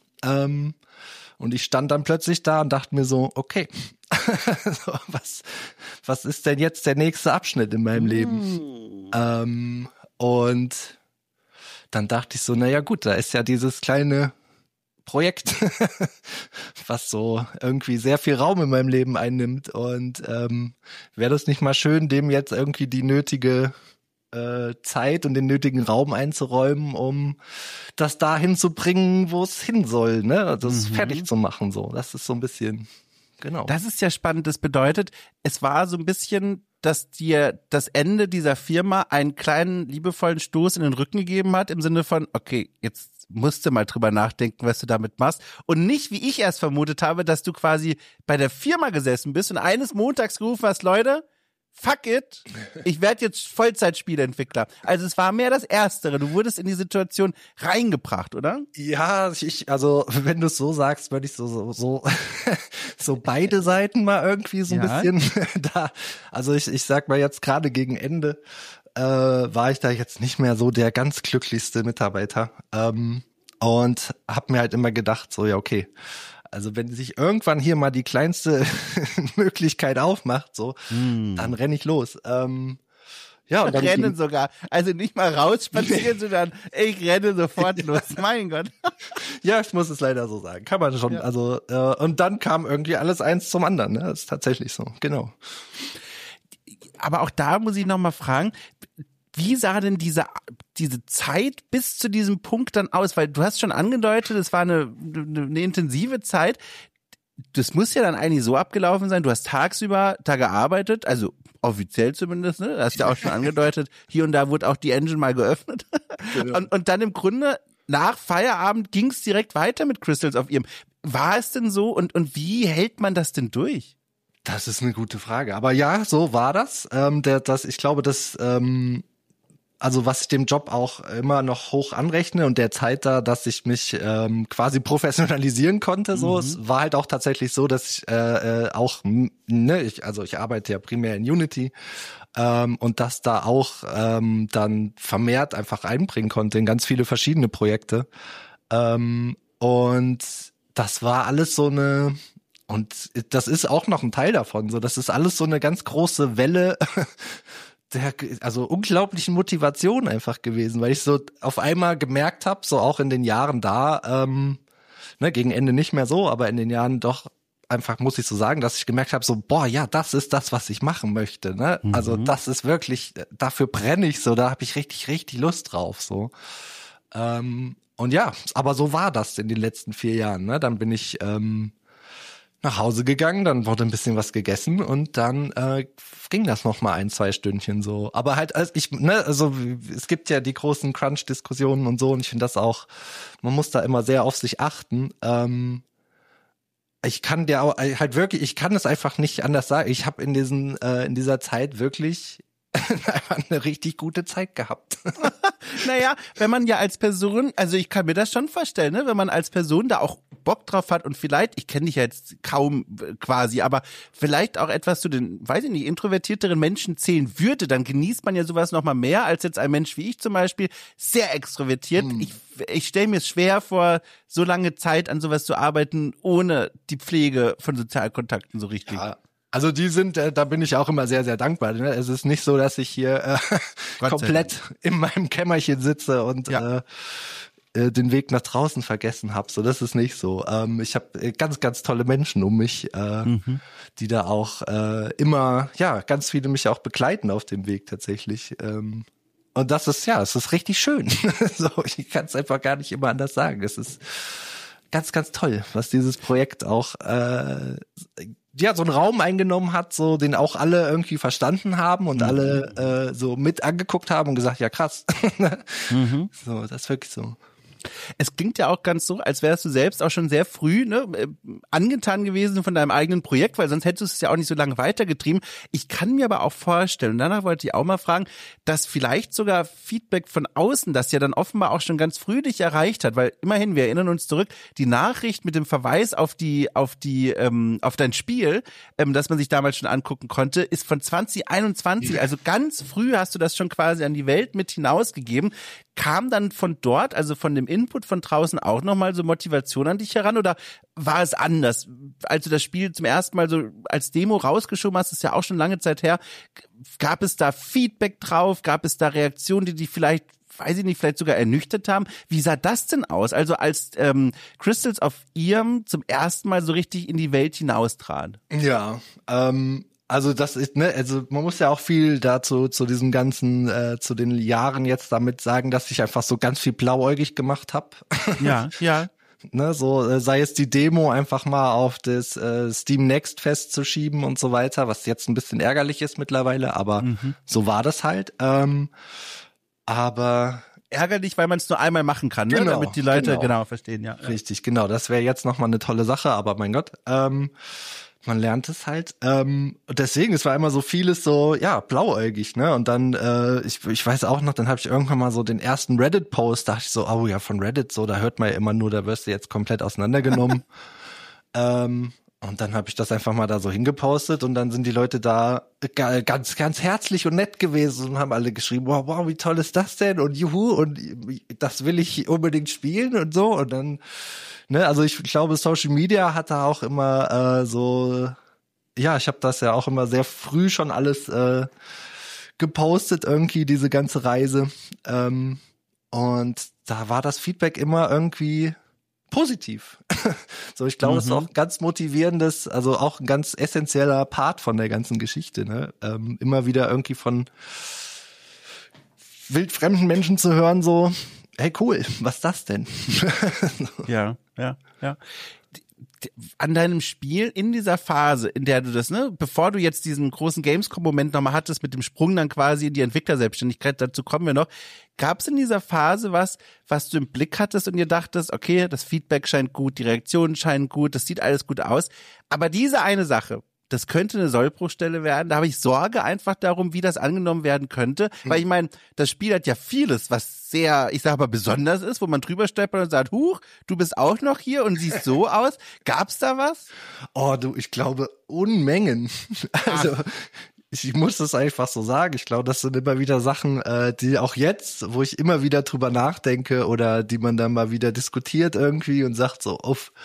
und ich stand dann plötzlich da und dachte mir so, okay, so, was ist denn jetzt der nächste Abschnitt in meinem Leben? Und dann dachte ich so, naja gut, da ist ja dieses kleine Projekt, was so irgendwie sehr viel Raum in meinem Leben einnimmt und wäre das nicht mal schön, dem jetzt irgendwie die nötige Zeit und den nötigen Raum einzuräumen, um das dahin zu bringen, wo es hin soll, ne? Das fertig zu machen, so. Das ist so ein bisschen, genau. Das ist ja spannend. Das bedeutet, es war so ein bisschen, dass dir das Ende dieser Firma einen kleinen, liebevollen Stoß in den Rücken gegeben hat, im Sinne von, okay, jetzt musst du mal drüber nachdenken, was du damit machst. Und nicht, wie ich erst vermutet habe, dass du quasi bei der Firma gesessen bist und eines Montags gerufen hast, Leute, fuck it, ich werde jetzt Vollzeitspieleentwickler. Also es war mehr das Erstere. Du wurdest in die Situation reingebracht, oder? Ja, also wenn du es so sagst, würde ich so beide Seiten mal irgendwie so ein bisschen da. Also ich sag mal jetzt gerade gegen Ende war ich da jetzt nicht mehr so der ganz glücklichste Mitarbeiter und habe mir halt immer gedacht, so ja okay, also wenn sich irgendwann hier mal die kleinste Möglichkeit aufmacht, so, dann renne ich los. Ja, und dann rennen sogar. Also nicht mal rausspazieren, sondern ich renne sofort los. Mein Gott. Ja, ich muss es leider so sagen. Kann man schon. Ja. Also und dann kam irgendwie alles eins zum anderen. Ne? Das ist tatsächlich so. Genau. Aber auch da muss ich noch mal fragen, wie sah denn diese Zeit bis zu diesem Punkt dann aus? Weil du hast schon angedeutet, es war eine intensive Zeit. Das muss ja dann eigentlich so abgelaufen sein, du hast tagsüber da gearbeitet, also offiziell zumindest, ne? Du hast ja auch schon angedeutet, hier und da wurde auch die Engine mal geöffnet. Genau. Und dann im Grunde nach Feierabend ging es direkt weiter mit Crystals of Irm. War es denn so und wie hält man das denn durch? Das ist eine gute Frage. Aber ja, so war das. Ich glaube, dass also was ich dem Job auch immer noch hoch anrechne und der Zeit da, dass ich mich quasi professionalisieren konnte. So, es war halt auch tatsächlich so, dass ich auch, ich arbeite ja primär in Unity und das da auch dann vermehrt einfach einbringen konnte in ganz viele verschiedene Projekte. Und das war alles so eine Und das ist auch noch ein Teil davon. So, das ist alles so eine ganz große Welle also unglaublichen Motivation einfach gewesen, weil ich so auf einmal gemerkt habe, so auch in den Jahren da, gegen Ende nicht mehr so, aber in den Jahren doch einfach, muss ich so sagen, dass ich gemerkt habe, so, boah, ja, das ist das, was ich machen möchte, ne? Also das ist wirklich, dafür brenne ich so, da habe ich richtig, richtig Lust drauf, so. Und ja, aber so war das in den letzten 4 Jahren, ne? Dann bin ich nach Hause gegangen, dann wurde ein bisschen was gegessen und dann ging das noch mal 1-2 Stündchen so. Aber halt, also es gibt ja die großen Crunch-Diskussionen und so und ich finde das auch, man muss da immer sehr auf sich achten. Ich kann dir auch halt wirklich, ich kann es einfach nicht anders sagen. Ich habe in dieser Zeit wirklich einfach eine richtig gute Zeit gehabt. Naja, wenn man ja als Person, also ich kann mir das schon vorstellen, ne, wenn man als Person da auch Bock drauf hat und vielleicht, ich kenne dich ja jetzt kaum quasi, aber vielleicht auch etwas zu den, weiß ich nicht, introvertierteren Menschen zählen würde, dann genießt man ja sowas nochmal mehr als jetzt ein Mensch wie ich zum Beispiel, sehr extrovertiert. Ich stelle mir es schwer vor, so lange Zeit an sowas zu arbeiten, ohne die Pflege von Sozialkontakten so richtig. Ja. Also die sind, da bin ich auch immer sehr, sehr dankbar. Ne? Es ist nicht so, dass ich hier komplett in meinem Kämmerchen sitze und den Weg nach draußen vergessen habe. So, das ist nicht so. Ich habe ganz, ganz tolle Menschen um mich, die da auch immer, ganz viele mich auch begleiten auf dem Weg tatsächlich. Und das ist, es ist richtig schön. So, ich kann es einfach gar nicht immer anders sagen. Es ist ganz, ganz toll, was dieses Projekt auch so einen Raum eingenommen hat, so den auch alle irgendwie verstanden haben und alle so mit angeguckt haben und gesagt, ja krass. So, das ist wirklich so. Es klingt ja auch ganz so, als wärst du selbst auch schon sehr früh angetan gewesen von deinem eigenen Projekt, weil sonst hättest du es ja auch nicht so lange weitergetrieben. Ich kann mir aber auch vorstellen, und danach wollte ich auch mal fragen, dass vielleicht sogar Feedback von außen, das ja dann offenbar auch schon ganz früh dich erreicht hat, weil immerhin, wir erinnern uns zurück, die Nachricht mit dem Verweis auf dein Spiel, das man sich damals schon angucken konnte, ist von 2021, also ganz früh hast du das schon quasi an die Welt mit hinausgegeben. Kam dann von dort, also von dem Input von draußen auch nochmal so Motivation an dich heran oder war es anders? Als du das Spiel zum ersten Mal so als Demo rausgeschoben hast, ist ja auch schon lange Zeit her, gab es da Feedback drauf? Gab es da Reaktionen, die dich vielleicht, weiß ich nicht, vielleicht sogar ernüchtert haben? Wie sah das denn aus? Also als Crystals of Iyam zum ersten Mal so richtig in die Welt hinaustrat? Ja, also das ist, also man muss ja auch viel dazu zu diesem ganzen, zu den Jahren jetzt damit sagen, dass ich einfach so ganz viel blauäugig gemacht habe. Ja. So sei es die Demo einfach mal auf das Steam Next festzuschieben und so weiter, was jetzt ein bisschen ärgerlich ist mittlerweile, aber so war das halt. Aber ärgerlich, weil man es nur einmal machen kann, ne? Genau, Damit die Leute genau verstehen, ja. Richtig, genau. Das wäre jetzt nochmal eine tolle Sache, aber mein Gott, man lernt es halt. Und deswegen, es war immer so vieles so, blauäugig, ne? Und dann, ich weiß auch noch, dann habe ich irgendwann mal so den ersten Reddit-Post, dachte ich so, oh ja, von Reddit, so, da hört man ja immer nur, da wirst du jetzt komplett auseinandergenommen. Und dann habe ich das einfach mal da so hingepostet und dann sind die Leute da ganz, ganz herzlich und nett gewesen und haben alle geschrieben, wow, wie toll ist das denn? Und juhu, und das will ich unbedingt spielen und so. Und dann, also ich glaube, Social Media hat da auch immer ich habe das ja auch immer sehr früh schon alles gepostet, irgendwie, diese ganze Reise. Und da war das Feedback immer irgendwie positiv. So, ich glaube, es ist auch ein ganz motivierendes, also auch ein ganz essentieller Part von der ganzen Geschichte, ne? Immer wieder irgendwie von wildfremden Menschen zu hören, so, hey cool, was ist das denn? Ja. An deinem Spiel in dieser Phase, in der du das, bevor du jetzt diesen großen Gamescom-Moment nochmal hattest mit dem Sprung dann quasi in die Entwicklerselbstständigkeit, dazu kommen wir noch, gab es in dieser Phase was du im Blick hattest und ihr dachtest, okay, das Feedback scheint gut, die Reaktionen scheinen gut, das sieht alles gut aus, aber diese eine Sache, das könnte eine Sollbruchstelle werden. Da habe ich Sorge einfach darum, wie das angenommen werden könnte. Weil ich meine, das Spiel hat ja vieles, was sehr, ich sage mal, besonders ist, wo man drüber stolpert und sagt, huch, du bist auch noch hier und siehst so aus. Gab's da was? Oh, ich glaube, Unmengen. Also, ich muss das einfach so sagen. Ich glaube, das sind immer wieder Sachen, die auch jetzt, wo ich immer wieder drüber nachdenke oder die man dann mal wieder diskutiert irgendwie und sagt so,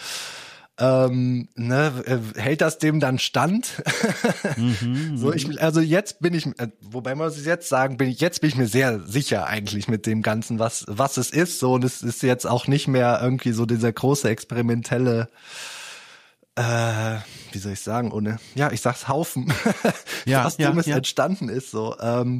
hält das dem dann stand? So, also jetzt bin ich, wobei man es jetzt sagen, bin ich mir sehr sicher eigentlich mit dem Ganzen, was es ist. So, und es ist jetzt auch nicht mehr irgendwie so dieser große experimentelle, wie soll ich sagen, ich sag's Haufen, was Dummes entstanden ist. So,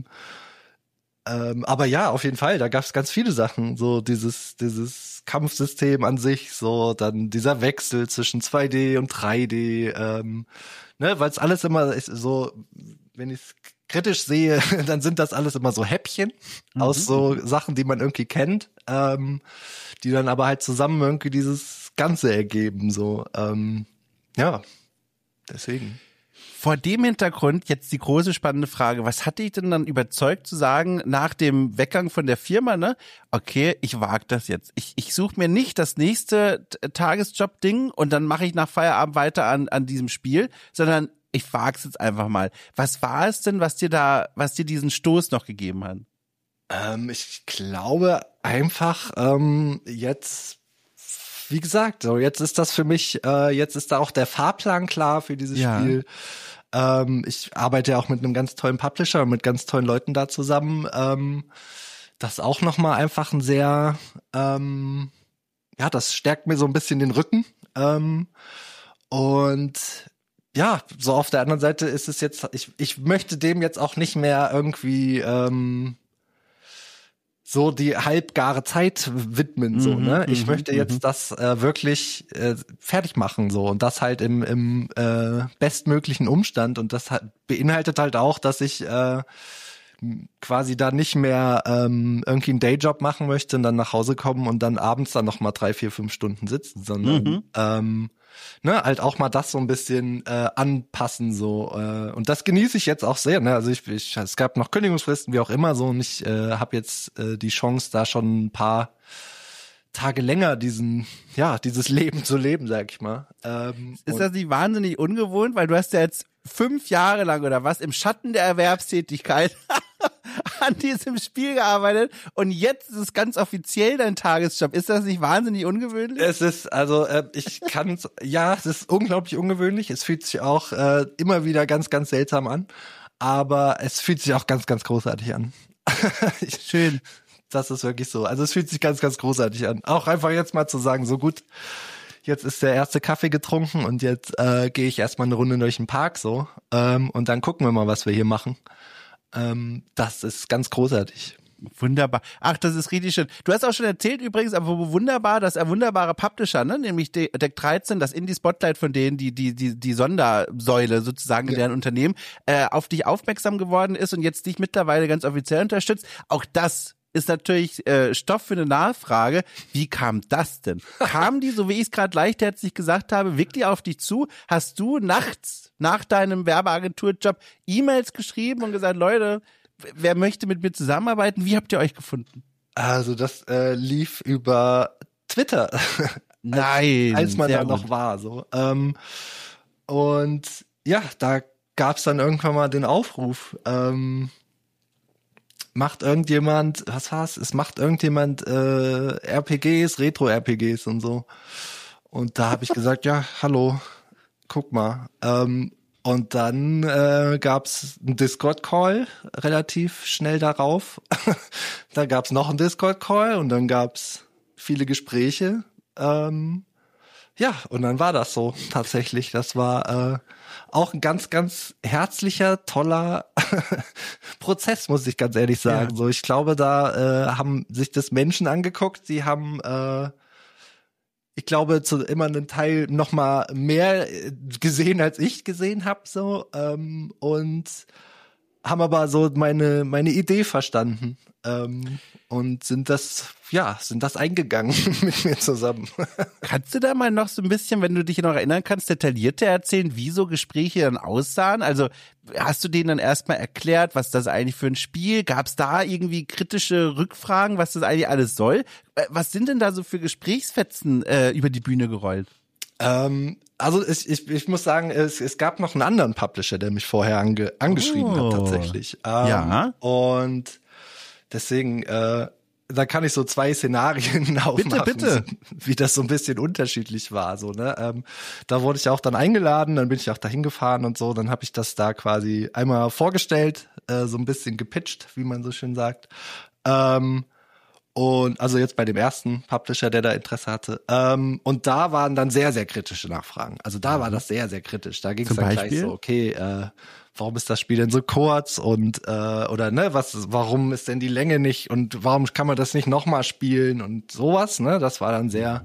aber ja, auf jeden Fall, da gab's ganz viele Sachen, so dieses Kampfsystem an sich, so dann dieser Wechsel zwischen 2D und 3D, weil es alles immer ist so, wenn ich es kritisch sehe, dann sind das alles immer so Häppchen aus so Sachen, die man irgendwie kennt, die dann aber halt zusammen irgendwie dieses Ganze ergeben, so, deswegen. Vor dem Hintergrund jetzt die große spannende Frage, was hat dich denn dann überzeugt zu sagen, nach dem Weggang von der Firma, ne? Okay, ich wage das jetzt. Ich suche mir nicht das nächste Tagesjob-Ding und dann mache ich nach Feierabend weiter an diesem Spiel, sondern ich wage es jetzt einfach mal. Was war es denn, was dir diesen Stoß noch gegeben hat? Ich glaube einfach jetzt, wie gesagt, so jetzt ist das für mich, jetzt ist da auch der Fahrplan klar für dieses Spiel. Ich arbeite ja auch mit einem ganz tollen Publisher und mit ganz tollen Leuten da zusammen. Das ist auch nochmal einfach ein sehr, das stärkt mir so ein bisschen den Rücken. Und ja, so auf der anderen Seite ist es jetzt, ich möchte dem jetzt auch nicht mehr irgendwie so die halbgare Zeit widmen, so, ne? Ich möchte jetzt das wirklich fertig machen, so, und das halt im bestmöglichen Umstand, und das beinhaltet halt auch, dass ich quasi da nicht mehr irgendwie einen Dayjob machen möchte und dann nach Hause kommen und dann abends dann noch mal 3, 4, 5 Stunden sitzen, sondern halt auch mal das so ein bisschen anpassen, so, und das genieße ich jetzt auch sehr, ne? Also es gab noch Kündigungsfristen, wie auch immer, so, und ich habe jetzt die Chance, da schon ein paar Tage länger dieses Leben zu leben, sag ich mal. Ist das nicht wahnsinnig ungewohnt, weil du hast ja jetzt 5 Jahre lang oder was im Schatten der Erwerbstätigkeit an diesem Spiel gearbeitet und jetzt ist es ganz offiziell dein Tagesjob. Ist das nicht wahnsinnig ungewöhnlich? Es ist, also es ist unglaublich ungewöhnlich. Es fühlt sich auch immer wieder ganz, ganz seltsam an, aber es fühlt sich auch ganz, ganz großartig an. Schön. Das ist wirklich so. Also es fühlt sich ganz, ganz großartig an. Auch einfach jetzt mal zu sagen, so gut, jetzt ist der erste Kaffee getrunken und jetzt gehe ich erstmal eine Runde durch den Park, so, und dann gucken wir mal, was wir hier machen. Das ist ganz großartig. Wunderbar. Ach, das ist richtig schön. Du hast auch schon erzählt übrigens, aber wunderbar, dass ein wunderbarer Publisher, ne, nämlich Deck 13, das Indie-Spotlight von denen, die Sondersäule sozusagen in deren Unternehmen, auf dich aufmerksam geworden ist und jetzt dich mittlerweile ganz offiziell unterstützt. Auch das ist natürlich Stoff für eine Nachfrage. Wie kam das denn? Kamen die, so wie ich es gerade leichtherzig gesagt habe, wirklich auf dich zu? Hast du nachts nach deinem Werbeagenturjob E-Mails geschrieben und gesagt, Leute, wer möchte mit mir zusammenarbeiten? Wie habt ihr euch gefunden? Also das lief über Twitter. Nein, als man da gut. noch war, so. Und ja, da gab's dann irgendwann mal den Aufruf. Macht irgendjemand, was war's? Es macht irgendjemand RPGs, Retro-RPGs und so. Und da habe ich gesagt, ja, hallo, guck mal. Und dann gab's einen Discord-Call relativ schnell darauf. Da gab's noch einen Discord-Call und dann gab's viele Gespräche. Ja, und dann war das so tatsächlich. Das war auch ein ganz, ganz herzlicher, toller Prozess, muss ich ganz ehrlich sagen. Ja. So, ich glaube, da haben sich das Menschen angeguckt, die haben ich glaube, zu immer einen Teil noch mal mehr gesehen, als ich gesehen habe, so, und haben aber so meine Idee verstanden, und sind das eingegangen mit mir zusammen. Kannst du da mal noch so ein bisschen, wenn du dich noch erinnern kannst, detaillierter erzählen, wie so Gespräche dann aussahen? Also hast du denen dann erstmal erklärt, was das eigentlich für ein Spiel? Gab es da irgendwie kritische Rückfragen, was das eigentlich alles soll? Was sind denn da so für Gesprächsfetzen über die Bühne gerollt? Also ich muss sagen, es gab noch einen anderen Publisher, der mich vorher angeschrieben hat tatsächlich. Ja. Und deswegen, da kann ich so 2 Szenarien aufmachen, bitte. Wie das so ein bisschen unterschiedlich war. So, ne? Da wurde ich auch dann eingeladen, dann bin ich auch dahin gefahren und so. Dann habe ich das da quasi einmal vorgestellt, so ein bisschen gepitcht, wie man so schön sagt. Und also jetzt bei dem ersten Publisher, der da Interesse hatte. Und da waren dann sehr, sehr kritische Nachfragen. Also da war das sehr, sehr kritisch. Da ging es dann gleich so, okay, warum ist das Spiel denn so kurz und oder ne, warum ist denn die Länge nicht und warum kann man das nicht nochmal spielen und sowas, ne? Das war dann sehr,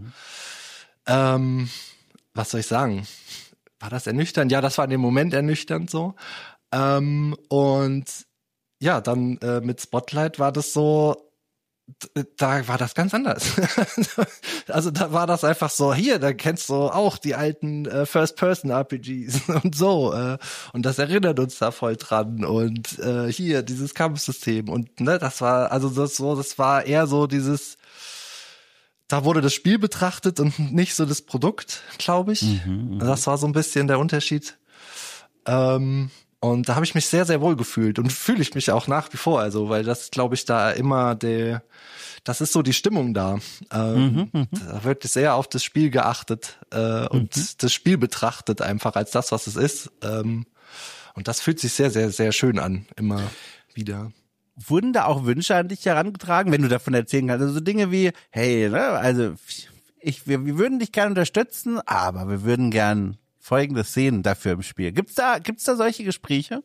was soll ich sagen? War das ernüchternd? Ja, das war in dem Moment ernüchternd so. Und ja, dann mit Spotlight war das so, da war das ganz anders. Also da war das einfach so, hier, da kennst du auch die alten First-Person-RPGs und so. Und das erinnert uns da voll dran. Und hier, dieses Kampfsystem. Und ne, das war eher so dieses, da wurde das Spiel betrachtet und nicht so das Produkt, glaube ich. Das war so ein bisschen der Unterschied. Und da habe ich mich sehr, sehr wohl gefühlt und fühle ich mich auch nach wie vor, also, weil das, glaube ich, da immer das ist so die Stimmung da. Da wird sehr auf das Spiel geachtet und das Spiel betrachtet einfach als das, was es ist. Und das fühlt sich sehr, sehr, sehr schön an, immer wieder. Wurden da auch Wünsche an dich herangetragen, wenn du davon erzählen kannst? Also so Dinge wie, hey, ne, also wir würden dich gerne unterstützen, aber wir würden gern Folgendes sehen dafür im Spiel. Gibt's da solche Gespräche?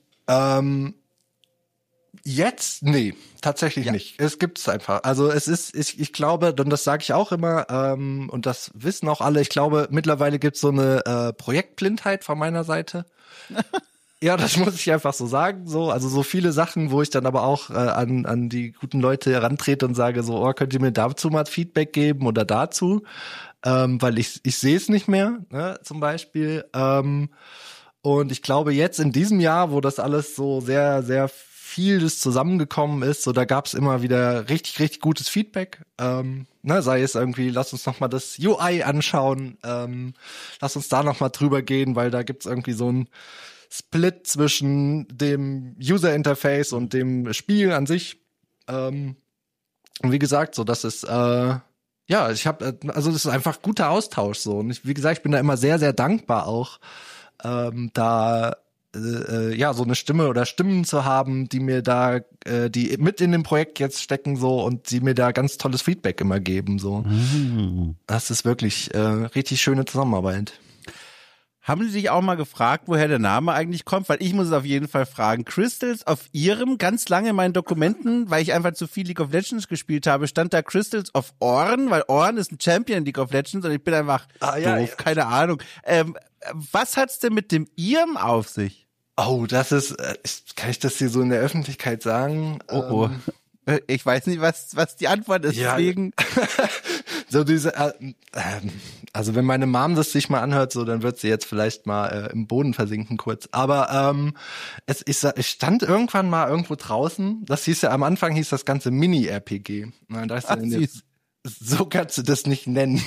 Jetzt? Nee, tatsächlich nicht. Es gibt's einfach. Also es ist, ich glaube, und das sage ich auch immer, und das wissen auch alle, ich glaube, mittlerweile gibt's so eine Projektblindheit von meiner Seite. Ja, das muss ich einfach so sagen. So, also so viele Sachen, wo ich dann aber auch an die guten Leute herantrete und sage so, könnt ihr mir dazu mal Feedback geben oder dazu? Weil ich sehe es nicht mehr, ne, zum Beispiel. Und ich glaube jetzt in diesem Jahr, wo das alles so sehr, sehr vieles zusammengekommen ist, so da gab es immer wieder richtig, richtig gutes Feedback. Ne, sei es irgendwie, lass uns noch mal das UI anschauen, lass uns da noch mal drüber gehen, weil da gibt's irgendwie so ein Split zwischen dem User-Interface und dem Spiel an sich. Und wie gesagt, so das ist ja, also das ist einfach guter Austausch so. Und wie gesagt, ich bin da immer sehr, sehr dankbar auch, da ja so eine Stimme oder Stimmen zu haben, die mir da, die mit in dem Projekt jetzt stecken so und die mir da ganz tolles Feedback immer geben so. Das ist wirklich richtig schöne Zusammenarbeit. Haben Sie sich auch mal gefragt, woher der Name eigentlich kommt? Weil ich muss es auf jeden Fall fragen. Crystals, auf Ihrem, ganz lange in meinen Dokumenten, weil ich einfach zu viel League of Legends gespielt habe, stand da Crystals of Ornn, weil Ornn ist ein Champion in League of Legends und ich bin einfach doof, keine Ahnung. Was hat's denn mit dem Ihrem auf sich? Oh, das ist, kann ich das hier so in der Öffentlichkeit sagen? Oh. Ich weiß nicht, was die Antwort ist, ja. Deswegen. So diese, also wenn meine Mom das sich mal anhört, so dann wird sie jetzt vielleicht mal im Boden versinken kurz. Aber ich stand irgendwann mal irgendwo draußen. Das hieß ja am Anfang hieß das ganze Mini-RPG. Da ist dann jetzt, so kannst du das nicht nennen.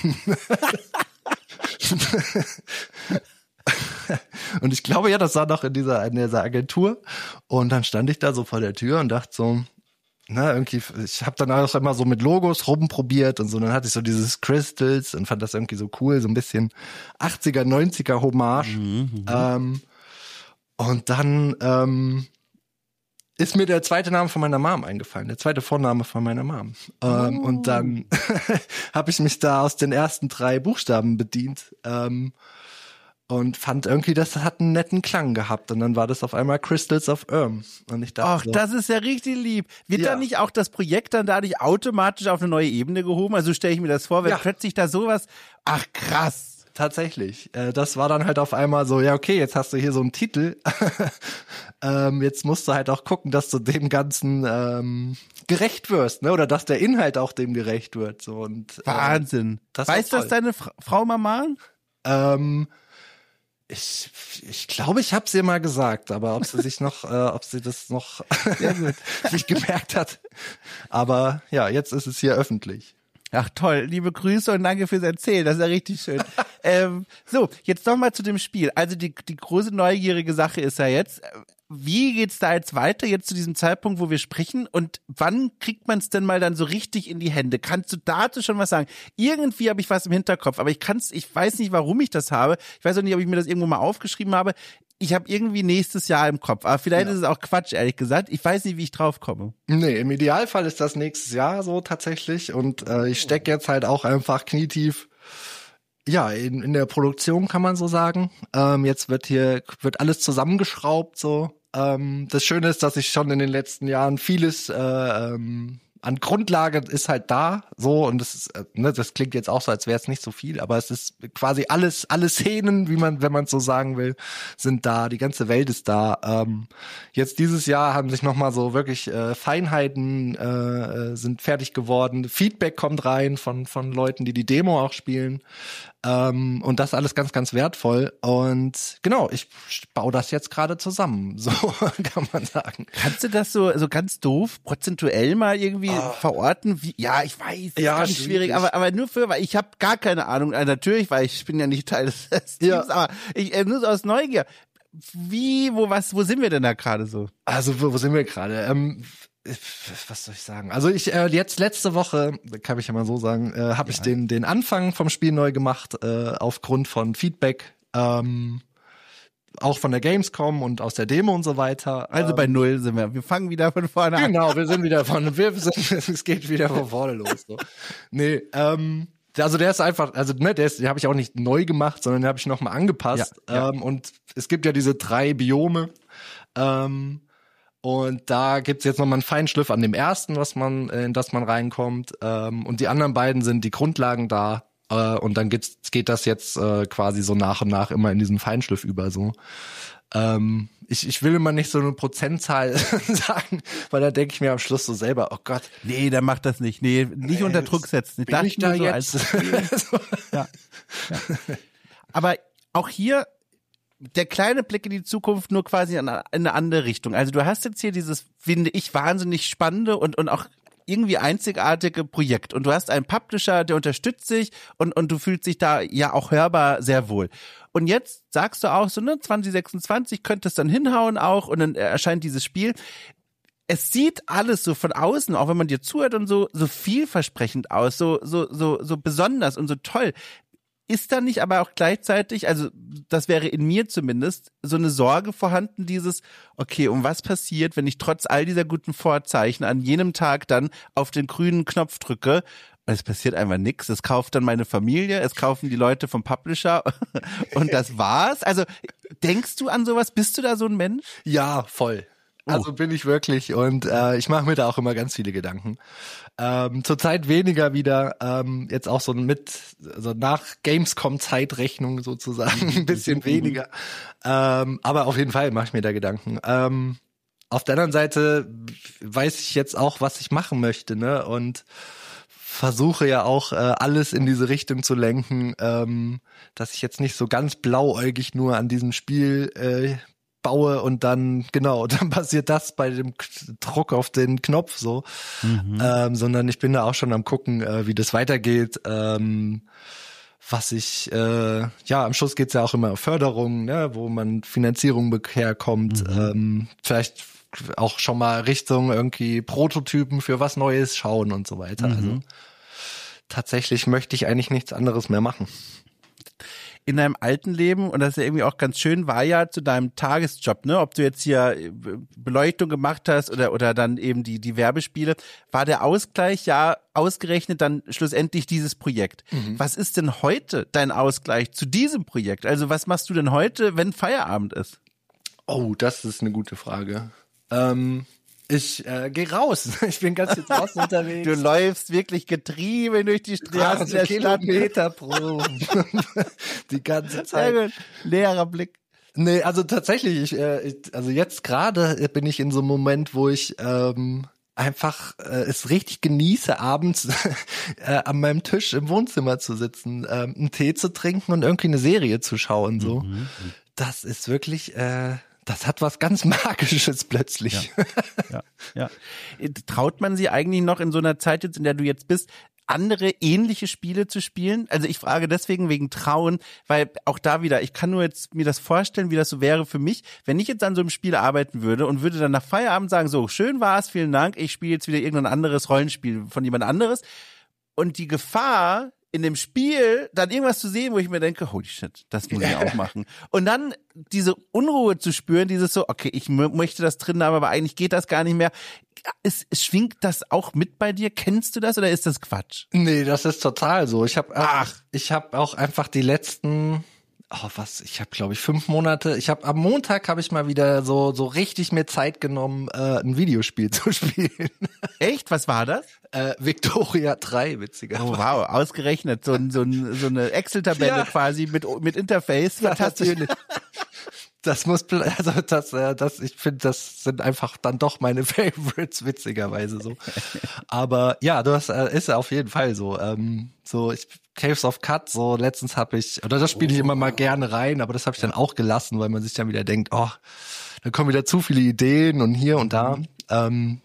Und ich glaube ja, das war noch in dieser Agentur. Und dann stand ich da so vor der Tür und dachte so, na, irgendwie, ich habe dann auch immer so mit Logos rumprobiert und so, dann hatte ich so dieses Crystals und fand das irgendwie so cool, so ein bisschen 80er, 90er Hommage. Und dann ist mir der zweite Name von meiner Mom eingefallen, der zweite Vorname von meiner Mom. Und dann habe ich mich da aus den ersten 3 Buchstaben bedient. Und fand irgendwie, das hat einen netten Klang gehabt. Und dann war das auf einmal Crystals of Ornn. Und ich dachte ach, so, das ist ja richtig lieb. Wird da nicht auch das Projekt dann dadurch automatisch auf eine neue Ebene gehoben? Also stelle ich mir das vor, wenn plötzlich da sowas, ach krass. Tatsächlich. Das war dann halt auf einmal so, ja okay, jetzt hast du hier so einen Titel. Jetzt musst du halt auch gucken, dass du dem Ganzen gerecht wirst, ne? Oder dass der Inhalt auch dem gerecht wird. So. Und Wahnsinn. Weißt du das deine Frau Mama? Ich glaube, ich habe es ihr mal gesagt, aber ob sie sich noch, ob sie das noch nicht gemerkt hat. Aber ja, jetzt ist es hier öffentlich. Ach toll, liebe Grüße und danke fürs Erzählen, das ist ja richtig schön. So, jetzt nochmal zu dem Spiel. Also die große neugierige Sache ist ja jetzt, wie geht's da jetzt weiter, jetzt zu diesem Zeitpunkt, wo wir sprechen und wann kriegt man es denn mal dann so richtig in die Hände? Kannst du dazu schon was sagen? Irgendwie habe ich was im Hinterkopf, aber ich weiß nicht, warum ich das habe. Ich weiß auch nicht, ob ich mir das irgendwo mal aufgeschrieben habe. Ich habe irgendwie nächstes Jahr im Kopf, aber vielleicht ist es auch Quatsch, ehrlich gesagt. Ich weiß nicht, wie ich drauf komme. Nee, im Idealfall ist das nächstes Jahr so tatsächlich und ich stecke jetzt halt auch einfach knietief in der Produktion, kann man so sagen. Jetzt wird alles zusammengeschraubt so. Das Schöne ist, dass ich schon in den letzten Jahren vieles an Grundlage ist halt da, so, und das ist, ne, das klingt jetzt auch so, als wäre es nicht so viel, aber es ist quasi alle Szenen, wenn man es so sagen will, sind da, die ganze Welt ist da. Jetzt dieses Jahr haben sich nochmal so wirklich Feinheiten sind fertig geworden, Feedback kommt rein von Leuten, die Demo auch spielen. Und das alles ganz, ganz wertvoll. Und genau, ich baue das jetzt gerade zusammen, so kann man sagen. Kannst du das so ganz doof prozentuell mal irgendwie verorten? Wie, ja, ich weiß, ist ganz schwierig, aber nur weil ich habe gar keine Ahnung. Natürlich, weil ich bin ja nicht Teil des Teams, aber ich nur so aus Neugier. Wo sind wir denn da gerade so? Also, wo sind wir gerade? Was soll ich sagen? Also ich jetzt letzte Woche, kann ich ja mal so sagen, habe ich den Anfang vom Spiel neu gemacht, aufgrund von Feedback, auch von der Gamescom und aus der Demo und so weiter. Also bei Null sind wir. Wir fangen wieder von vorne an. Genau, es geht wieder von vorne los. So. Nee, also der ist einfach, also ne, den habe ich auch nicht neu gemacht, sondern den habe ich nochmal angepasst. Ja. Und es gibt ja diese 3 Biome. Und da gibt's jetzt nochmal einen Feinschliff an dem ersten, in das man reinkommt. Und die anderen beiden sind die Grundlagen da. Und dann geht das jetzt quasi so nach und nach immer in diesen Feinschliff über so. Ich will immer nicht so eine Prozentzahl sagen, weil da denke ich mir am Schluss so selber, oh Gott. Nee, dann macht das nicht. Nee, nicht unter Druck setzen. Bin ich da so jetzt? Ja. Aber auch hier der kleine Blick in die Zukunft, nur quasi in eine andere Richtung. Also du hast jetzt hier dieses, finde ich, wahnsinnig spannende und auch irgendwie einzigartige Projekt. Und du hast einen Publisher, der unterstützt dich und du fühlst dich da ja auch hörbar sehr wohl. Und jetzt sagst du auch so, ne, 2026 könnte es dann hinhauen auch und dann erscheint dieses Spiel. Es sieht alles so von außen, auch wenn man dir zuhört und so vielversprechend aus, so besonders und so toll. Ist da nicht aber auch gleichzeitig, also das wäre in mir zumindest, so eine Sorge vorhanden, dieses, okay, was passiert, wenn ich trotz all dieser guten Vorzeichen an jenem Tag dann auf den grünen Knopf drücke und es passiert einfach nichts, es kauft dann meine Familie, es kaufen die Leute vom Publisher und das war's? Also denkst du an sowas? Bist du da so ein Mensch? Ja, voll. Also bin ich wirklich und ich mache mir da auch immer ganz viele Gedanken. Zurzeit weniger wieder, jetzt auch so nach Gamescom-Zeitrechnung sozusagen, ein bisschen weniger. Aber auf jeden Fall mache ich mir da Gedanken. Auf der anderen Seite weiß ich jetzt auch, was ich machen möchte, ne? Und versuche ja auch alles in diese Richtung zu lenken, dass ich jetzt nicht so ganz blauäugig nur an diesem Spiel baue und dann passiert das bei dem Druck auf den Knopf so, sondern ich bin da auch schon am gucken, wie das weitergeht, was ich, am Schluss geht's ja auch immer um Förderung, ne, wo man Finanzierung herkommt, vielleicht auch schon mal Richtung irgendwie Prototypen für was Neues schauen und so weiter. Also tatsächlich möchte ich eigentlich nichts anderes mehr machen. In deinem alten Leben, und das ist ja irgendwie auch ganz schön, war ja zu deinem Tagesjob, ne, ob du jetzt hier Beleuchtung gemacht hast oder dann eben die Werbespiele, war der Ausgleich ja ausgerechnet dann schlussendlich dieses Projekt. Was ist denn heute dein Ausgleich zu diesem Projekt? Also was machst du denn heute, wenn Feierabend ist? Oh, das ist eine gute Frage. Ich gehe raus. Ich bin ganz viel draußen unterwegs. Du läufst wirklich getrieben durch die Straßen der Kilometer pro die ganze Zeit. Sehr gut. Leerer Blick. Nee, also tatsächlich, also jetzt gerade bin ich in so einem Moment, wo ich einfach es richtig genieße, abends an meinem Tisch im Wohnzimmer zu sitzen, einen Tee zu trinken und irgendwie eine Serie zu schauen. So, das ist wirklich das hat was ganz Magisches plötzlich. Ja. Traut man sie eigentlich noch in so einer Zeit jetzt, in der du jetzt bist, andere ähnliche Spiele zu spielen? Also ich frage deswegen wegen Trauen, weil auch da wieder, ich kann nur jetzt mir das vorstellen, wie das so wäre für mich, wenn ich jetzt an so einem Spiel arbeiten würde und würde dann nach Feierabend sagen, so, schön war's, vielen Dank, ich spiele jetzt wieder irgendein anderes Rollenspiel von jemand anderes. Und die Gefahr, in dem Spiel dann irgendwas zu sehen, wo ich mir denke, holy shit, das muss ich auch machen. Und dann diese Unruhe zu spüren, dieses so, okay, ich möchte das drin haben, aber eigentlich geht das gar nicht mehr. Schwingt das auch mit bei dir? Kennst du das oder ist das Quatsch? Nee, das ist total so. Ich habe auch einfach die letzten ich habe glaube ich 5 Monate, am Montag habe ich mal wieder so richtig mir Zeit genommen, ein Videospiel zu spielen. Echt? Was war das? Victoria 3, witzigerweise. Oh wow, ausgerechnet, so eine Excel-Tabelle quasi mit Interface, fantastisch. Natürlich. Ich finde, das sind einfach dann doch meine Favorites, witzigerweise so. Aber ja, das ist auf jeden Fall so. Caves of Cut, so letztens das spiele ich immer mal gerne rein, aber das habe ich dann auch gelassen, weil man sich dann wieder denkt, da kommen wieder zu viele Ideen und hier und da. Bin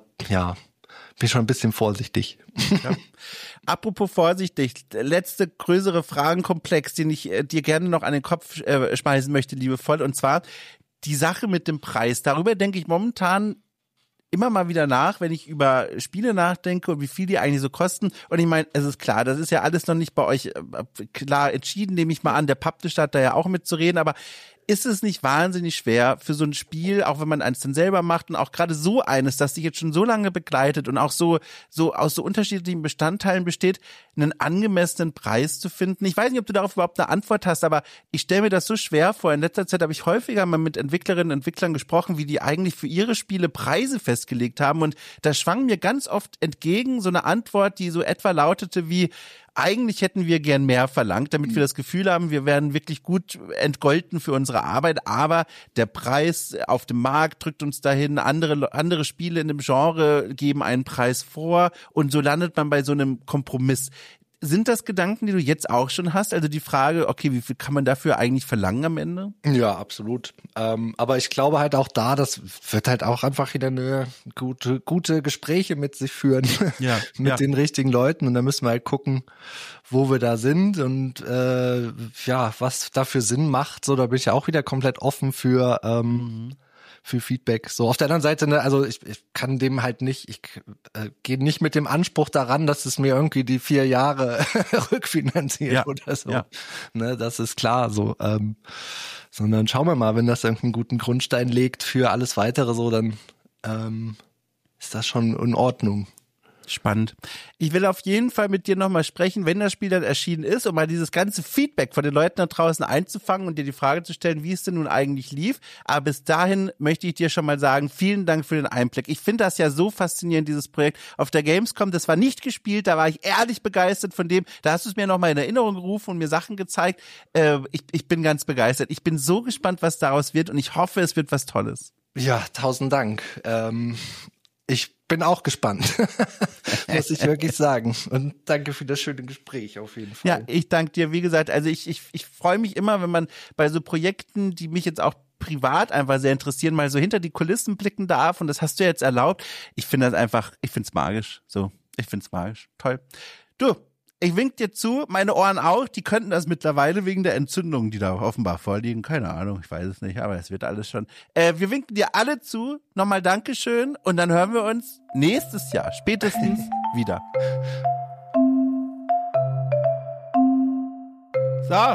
ich schon ein bisschen vorsichtig. Ja. Apropos vorsichtig, letzte größere Fragenkomplex, den ich dir gerne noch an den Kopf schmeißen möchte, liebevoll, und zwar die Sache mit dem Preis. Darüber denke ich momentan immer mal wieder nach, wenn ich über Spiele nachdenke und wie viel die eigentlich so kosten. Und ich meine, es ist klar, das ist ja alles noch nicht bei euch klar entschieden, nehme ich mal an. Der Publisher hat da ja auch mitzureden, aber ist es nicht wahnsinnig schwer für so ein Spiel, auch wenn man eins dann selber macht und auch gerade so eines, das dich jetzt schon so lange begleitet und auch so aus so unterschiedlichen Bestandteilen besteht, einen angemessenen Preis zu finden? Ich weiß nicht, ob du darauf überhaupt eine Antwort hast, aber ich stelle mir das so schwer vor. In letzter Zeit habe ich häufiger mal mit Entwicklerinnen und Entwicklern gesprochen, wie die eigentlich für ihre Spiele Preise festgelegt haben, und da schwang mir ganz oft entgegen so eine Antwort, die so etwa lautete wie: Eigentlich hätten wir gern mehr verlangt, damit wir das Gefühl haben, wir werden wirklich gut entgolten für unsere Arbeit, aber der Preis auf dem Markt drückt uns dahin, andere Spiele in dem Genre geben einen Preis vor, und so landet man bei so einem Kompromiss. Sind das Gedanken, die du jetzt auch schon hast? Also die Frage, okay, wie viel kann man dafür eigentlich verlangen am Ende? Ja, absolut. Aber ich glaube halt auch das wird halt auch einfach wieder eine gute Gespräche mit sich führen, mit den richtigen Leuten. Und da müssen wir halt gucken, wo wir da sind und was dafür Sinn macht. So, da bin ich ja auch wieder komplett offen für Feedback. So, auf der anderen Seite, ne, also ich kann dem halt nicht, ich gehe nicht mit dem Anspruch daran, dass es mir irgendwie die 4 Jahre rückfinanziert oder so. Ja. Ne, das ist klar so. Sondern schauen wir mal, wenn das irgendeinen guten Grundstein legt für alles Weitere, so, dann ist das schon in Ordnung. Spannend. Ich will auf jeden Fall mit dir nochmal sprechen, wenn das Spiel dann erschienen ist, um mal dieses ganze Feedback von den Leuten da draußen einzufangen und dir die Frage zu stellen, wie es denn nun eigentlich lief. Aber bis dahin möchte ich dir schon mal sagen, vielen Dank für den Einblick. Ich finde das ja so faszinierend, dieses Projekt. Auf der Gamescom, das war nicht gespielt, da war ich ehrlich begeistert von dem. Da hast du es mir nochmal in Erinnerung gerufen und mir Sachen gezeigt. Ich bin ganz begeistert. Ich bin so gespannt, was daraus wird, und ich hoffe, es wird was Tolles. Ja, 1000 Dank. Ich bin auch gespannt, muss ich wirklich sagen. Und danke für das schöne Gespräch auf jeden Fall. Ja, ich danke dir. Wie gesagt, also ich freue mich immer, wenn man bei so Projekten, die mich jetzt auch privat einfach sehr interessieren, mal so hinter die Kulissen blicken darf. Und das hast du jetzt erlaubt. Ich finde es magisch. So, ich finde es magisch. Toll. Du, ich wink dir zu, meine Ohren auch, die könnten das mittlerweile wegen der Entzündungen, die da offenbar vorliegen. Keine Ahnung, ich weiß es nicht, aber es wird alles schon. Wir winken dir alle zu, nochmal Dankeschön, und dann hören wir uns nächstes Jahr spätestens wieder. So.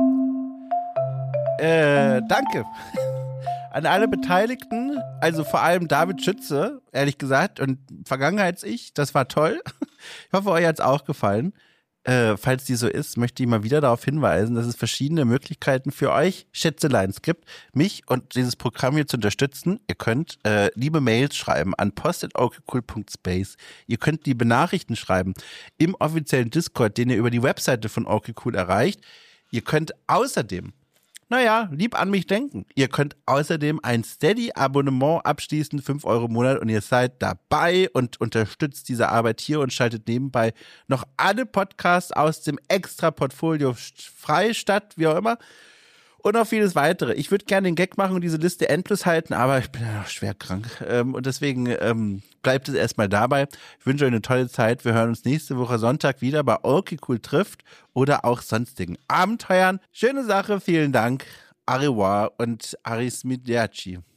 Danke. An alle Beteiligten, also vor allem David Schütze, ehrlich gesagt, und Vergangenheits-Ich, das war toll. Ich hoffe, euch hat's auch gefallen. Falls die so ist, möchte ich mal wieder darauf hinweisen, dass es verschiedene Möglichkeiten für euch Schätzeleins gibt, mich und dieses Programm hier zu unterstützen. Ihr könnt liebe Mails schreiben an post@okcool.space. Ihr könnt liebe Nachrichten schreiben im offiziellen Discord, den ihr über die Webseite von okcool erreicht. Ihr könnt außerdem lieb an mich denken. Ihr könnt außerdem ein Steady-Abonnement abschließen, 5 € im Monat, und ihr seid dabei und unterstützt diese Arbeit hier und schaltet nebenbei noch alle Podcasts aus dem Extra-Portfolio frei, statt, wie auch immer. Und noch vieles weitere. Ich würde gerne den Gag machen und diese Liste endlos halten, aber ich bin ja noch schwer krank. Und deswegen bleibt es erstmal dabei. Ich wünsche euch eine tolle Zeit. Wir hören uns nächste Woche Sonntag wieder bei okcool trifft oder auch sonstigen Abenteuern. Schöne Sache, vielen Dank. Au revoir und Arismidiaci.